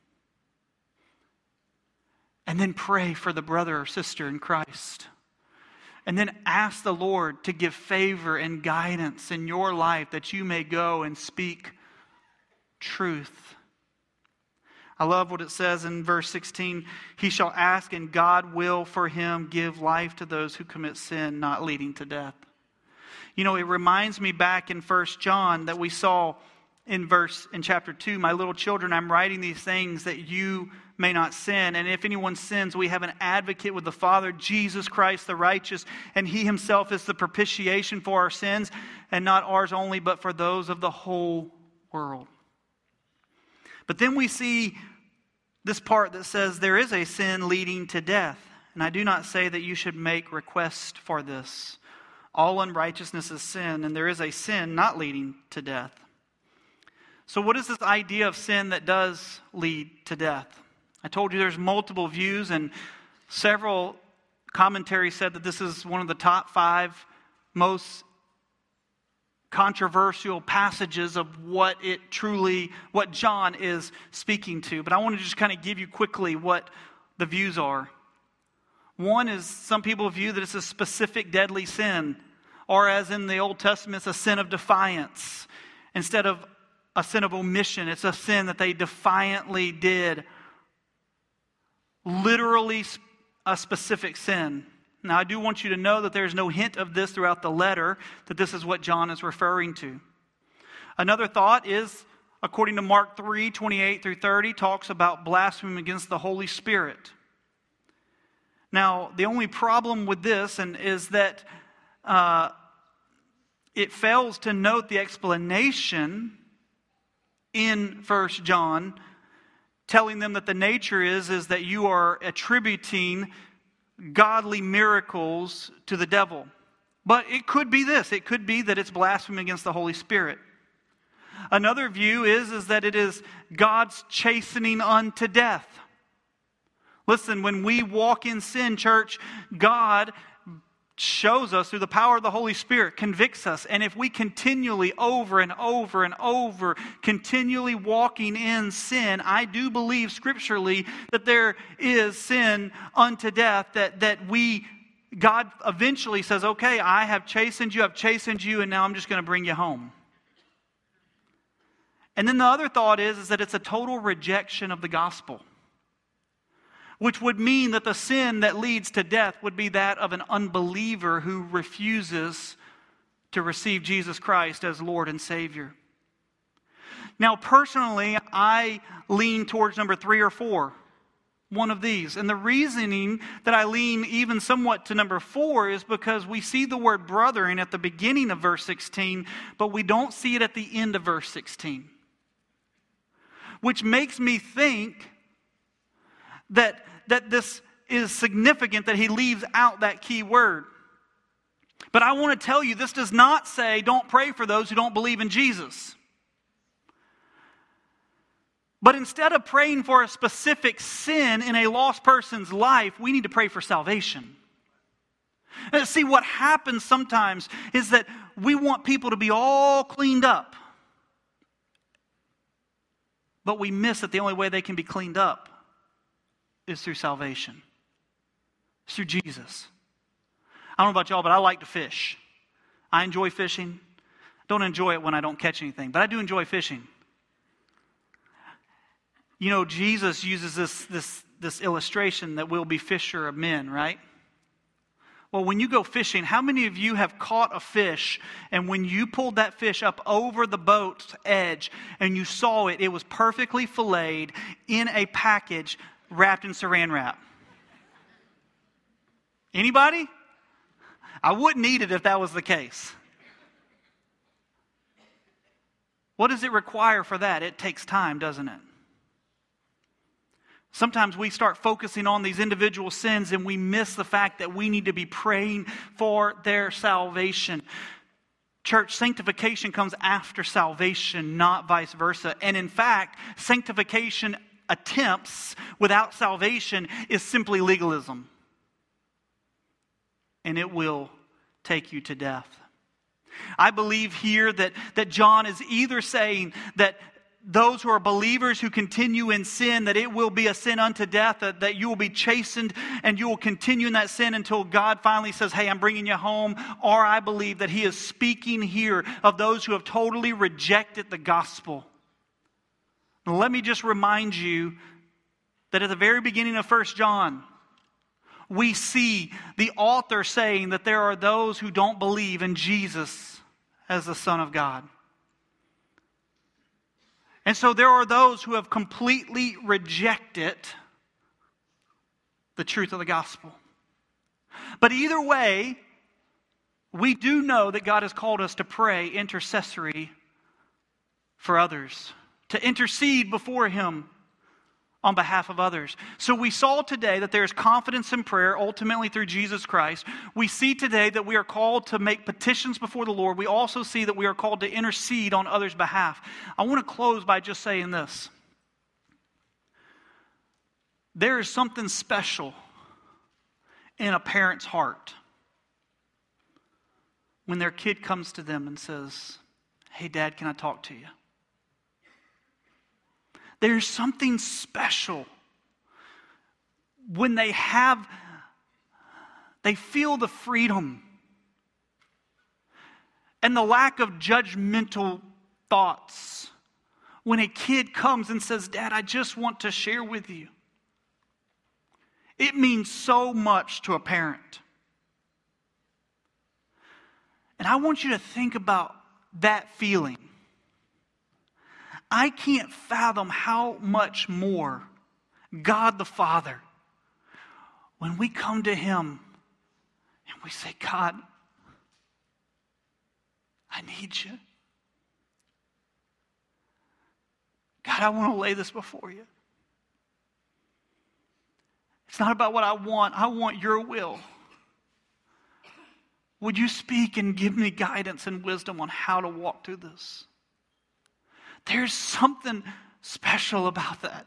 And then pray for the brother or sister in Christ. And then ask the Lord to give favor and guidance in your life that you may go and speak truth. I love what it says in verse 16. He shall ask, and God will for him give life to those who commit sin, not leading to death. You know, it reminds me back in 1 John that we saw in chapter 2, my little children, I'm writing these things that you may not sin. And if anyone sins, we have an advocate with the Father, Jesus Christ the righteous, and he himself is the propitiation for our sins, and not ours only, but for those of the whole world. But then we see this part that says there is a sin leading to death. And I do not say that you should make request for this. All unrighteousness is sin, and there is a sin not leading to death. So what is this idea of sin that does lead to death? I told you there's multiple views, and several commentaries said that this is one of the top 5 most controversial passages of what John is speaking to. But I want to just kind of give you quickly what the views are. One is some people view that it's a specific deadly sin, or as in the Old Testament, it's a sin of defiance. Instead of a sin of omission, it's a sin that they defiantly did. Literally a specific sin. Now, I do want you to know that there's no hint of this throughout the letter, that this is what John is referring to. Another thought is, according to Mark 3, 28 through 30, talks about blasphemy against the Holy Spirit. Now, the only problem with this is that it fails to note the explanation in 1 John, telling them that the nature is that you are attributing godly miracles to the devil. But it could be this. It could be that it's blasphemy against the Holy Spirit. Another view is that it is God's chastening unto death. Listen, when we walk in sin, church, God shows us through the power of the Holy Spirit, convicts us. And if we continually, over and over and over, continually walking in sin, I do believe scripturally that there is sin unto death, God eventually says, okay, I have chastened you, and now I'm just going to bring you home. And then the other thought is that it's a total rejection of the gospel, which would mean that the sin that leads to death would be that of an unbeliever who refuses to receive Jesus Christ as Lord and Savior. Now, personally, I lean towards number 3 or 4, one of these. And the reasoning that I lean even somewhat to number 4 is because we see the word brothering at the beginning of verse 16, but we don't see it at the end of verse 16. Which makes me think that this is significant that he leaves out that key word. But I want to tell you, this does not say don't pray for those who don't believe in Jesus. But instead of praying for a specific sin in a lost person's life, we need to pray for salvation. And see, what happens sometimes is that we want people to be all cleaned up. But we miss that the only way they can be cleaned up is through salvation. It's through Jesus. I don't know about y'all, but I like to fish. I enjoy fishing. Don't enjoy it when I don't catch anything, but I do enjoy fishing. You know, Jesus uses this illustration that we'll be fisher of men, right? Well, when you go fishing, how many of you have caught a fish, and when you pulled that fish up over the boat's edge and you saw it was perfectly filleted in a package wrapped in saran wrap? Anybody? I wouldn't eat it if that was the case. What does it require for that? It takes time, doesn't it? Sometimes we start focusing on these individual sins and we miss the fact that we need to be praying for their salvation. Church, sanctification comes after salvation, not vice versa. And in fact, sanctification attempts without salvation is simply legalism. And it will take you to death. I believe here that John is either saying that those who are believers who continue in sin, that it will be a sin unto death, that you will be chastened and you will continue in that sin until God finally says, hey, I'm bringing you home. Or I believe that he is speaking here of those who have totally rejected the gospel. Now, let me just remind you that at the very beginning of 1 John, we see the author saying that there are those who don't believe in Jesus as the Son of God. And so there are those who have completely rejected the truth of the gospel. But either way, we do know that God has called us to pray intercessory for others, to intercede before Him on behalf of others. So we saw today that there is confidence in prayer, ultimately through Jesus Christ. We see today that we are called to make petitions before the Lord. We also see that we are called to intercede on others' behalf. I want to close by just saying this. There is something special in a parent's heart when their kid comes to them and says, "Hey, Dad, can I talk to you?" There's something special when they feel the freedom and the lack of judgmental thoughts. When a kid comes and says, "Dad, I just want to share with you." It means so much to a parent. And I want you to think about that feeling. I can't fathom how much more God the Father, when we come to Him and we say, "God, I need you. God, I want to lay this before you. It's not about what I want your will. Would you speak and give me guidance and wisdom on how to walk through this?" There's something special about that.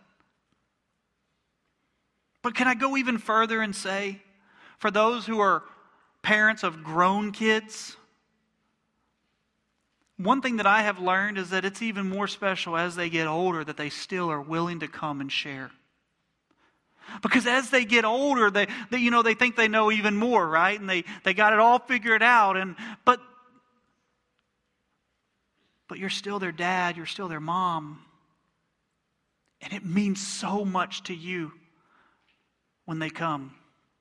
But can I go even further and say, for those who are parents of grown kids, one thing that I have learned is that it's even more special as they get older that they still are willing to come and share. Because as they get older, they think they know even more, right? And they got it all figured out. But you're still their dad, you're still their mom. And it means so much to you when they come.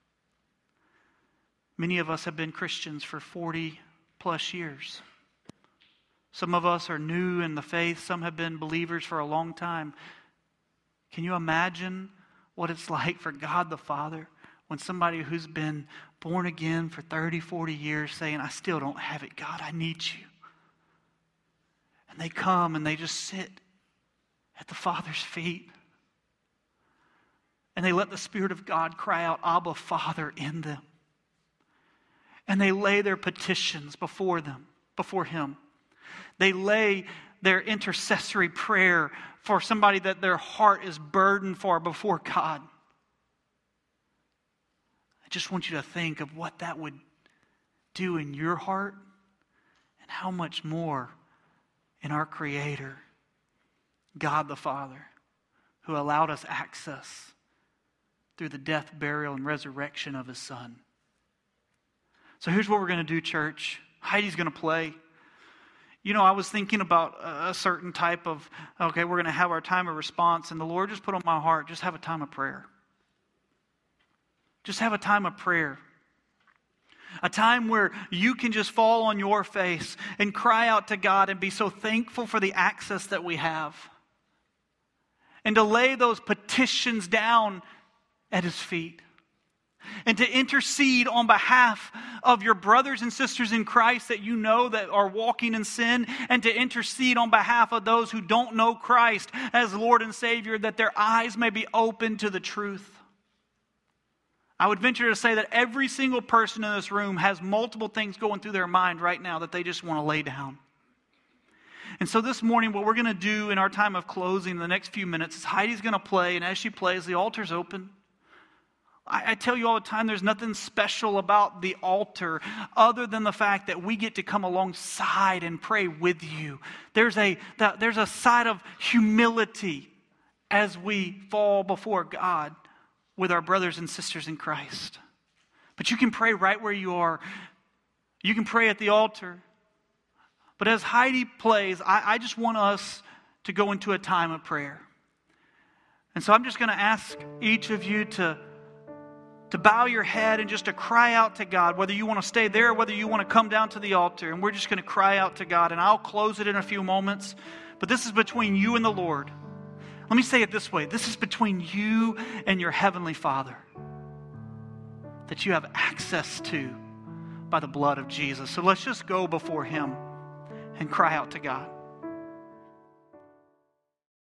Many of us have been Christians for 40 plus years. Some of us are new in the faith. Some have been believers for a long time. Can you imagine what it's like for God the Father when somebody who's been born again for 30, 40 years saying, "I still don't have it, God, I need you." And they come and they just sit at the Father's feet. And they let the Spirit of God cry out, "Abba, Father," in them. And they lay their petitions before Him. They lay their intercessory prayer for somebody that their heart is burdened for before God. I just want you to think of what that would do in your heart and how much more in our Creator, God the Father, who allowed us access through the death, burial, and resurrection of His Son. So here's what we're going to do, church. Heidi's going to play. I was thinking about a certain type of, we're going to have our time of response, and the Lord just put on my heart, just have a time of prayer. Just have a time of prayer. A time where you can just fall on your face and cry out to God and be so thankful for the access that we have. And to lay those petitions down at His feet. And to intercede on behalf of your brothers and sisters in Christ that you know that are walking in sin. And to intercede on behalf of those who don't know Christ as Lord and Savior, that their eyes may be open to the truth. I would venture to say that every single person in this room has multiple things going through their mind right now that they just want to lay down. And so this morning, what we're going to do in our time of closing in the next few minutes is Heidi's going to play, and as she plays, the altar's open. I tell you all the time, there's nothing special about the altar other than the fact that we get to come alongside and pray with you. There's a side of humility as we fall before God with our brothers and sisters in Christ. But you can pray right where you are. You can pray at the altar. But as Heidi plays, I just want us to go into a time of prayer. And so I'm just going to ask each of you to to bow your head and just to cry out to God, whether you want to stay there or whether you want to come down to the altar. And we're just going to cry out to God. And I'll close it in a few moments. But this is between you and the Lord. Let me say it this way. This is between you and your Heavenly Father that you have access to by the blood of Jesus. So let's just go before Him and cry out to God.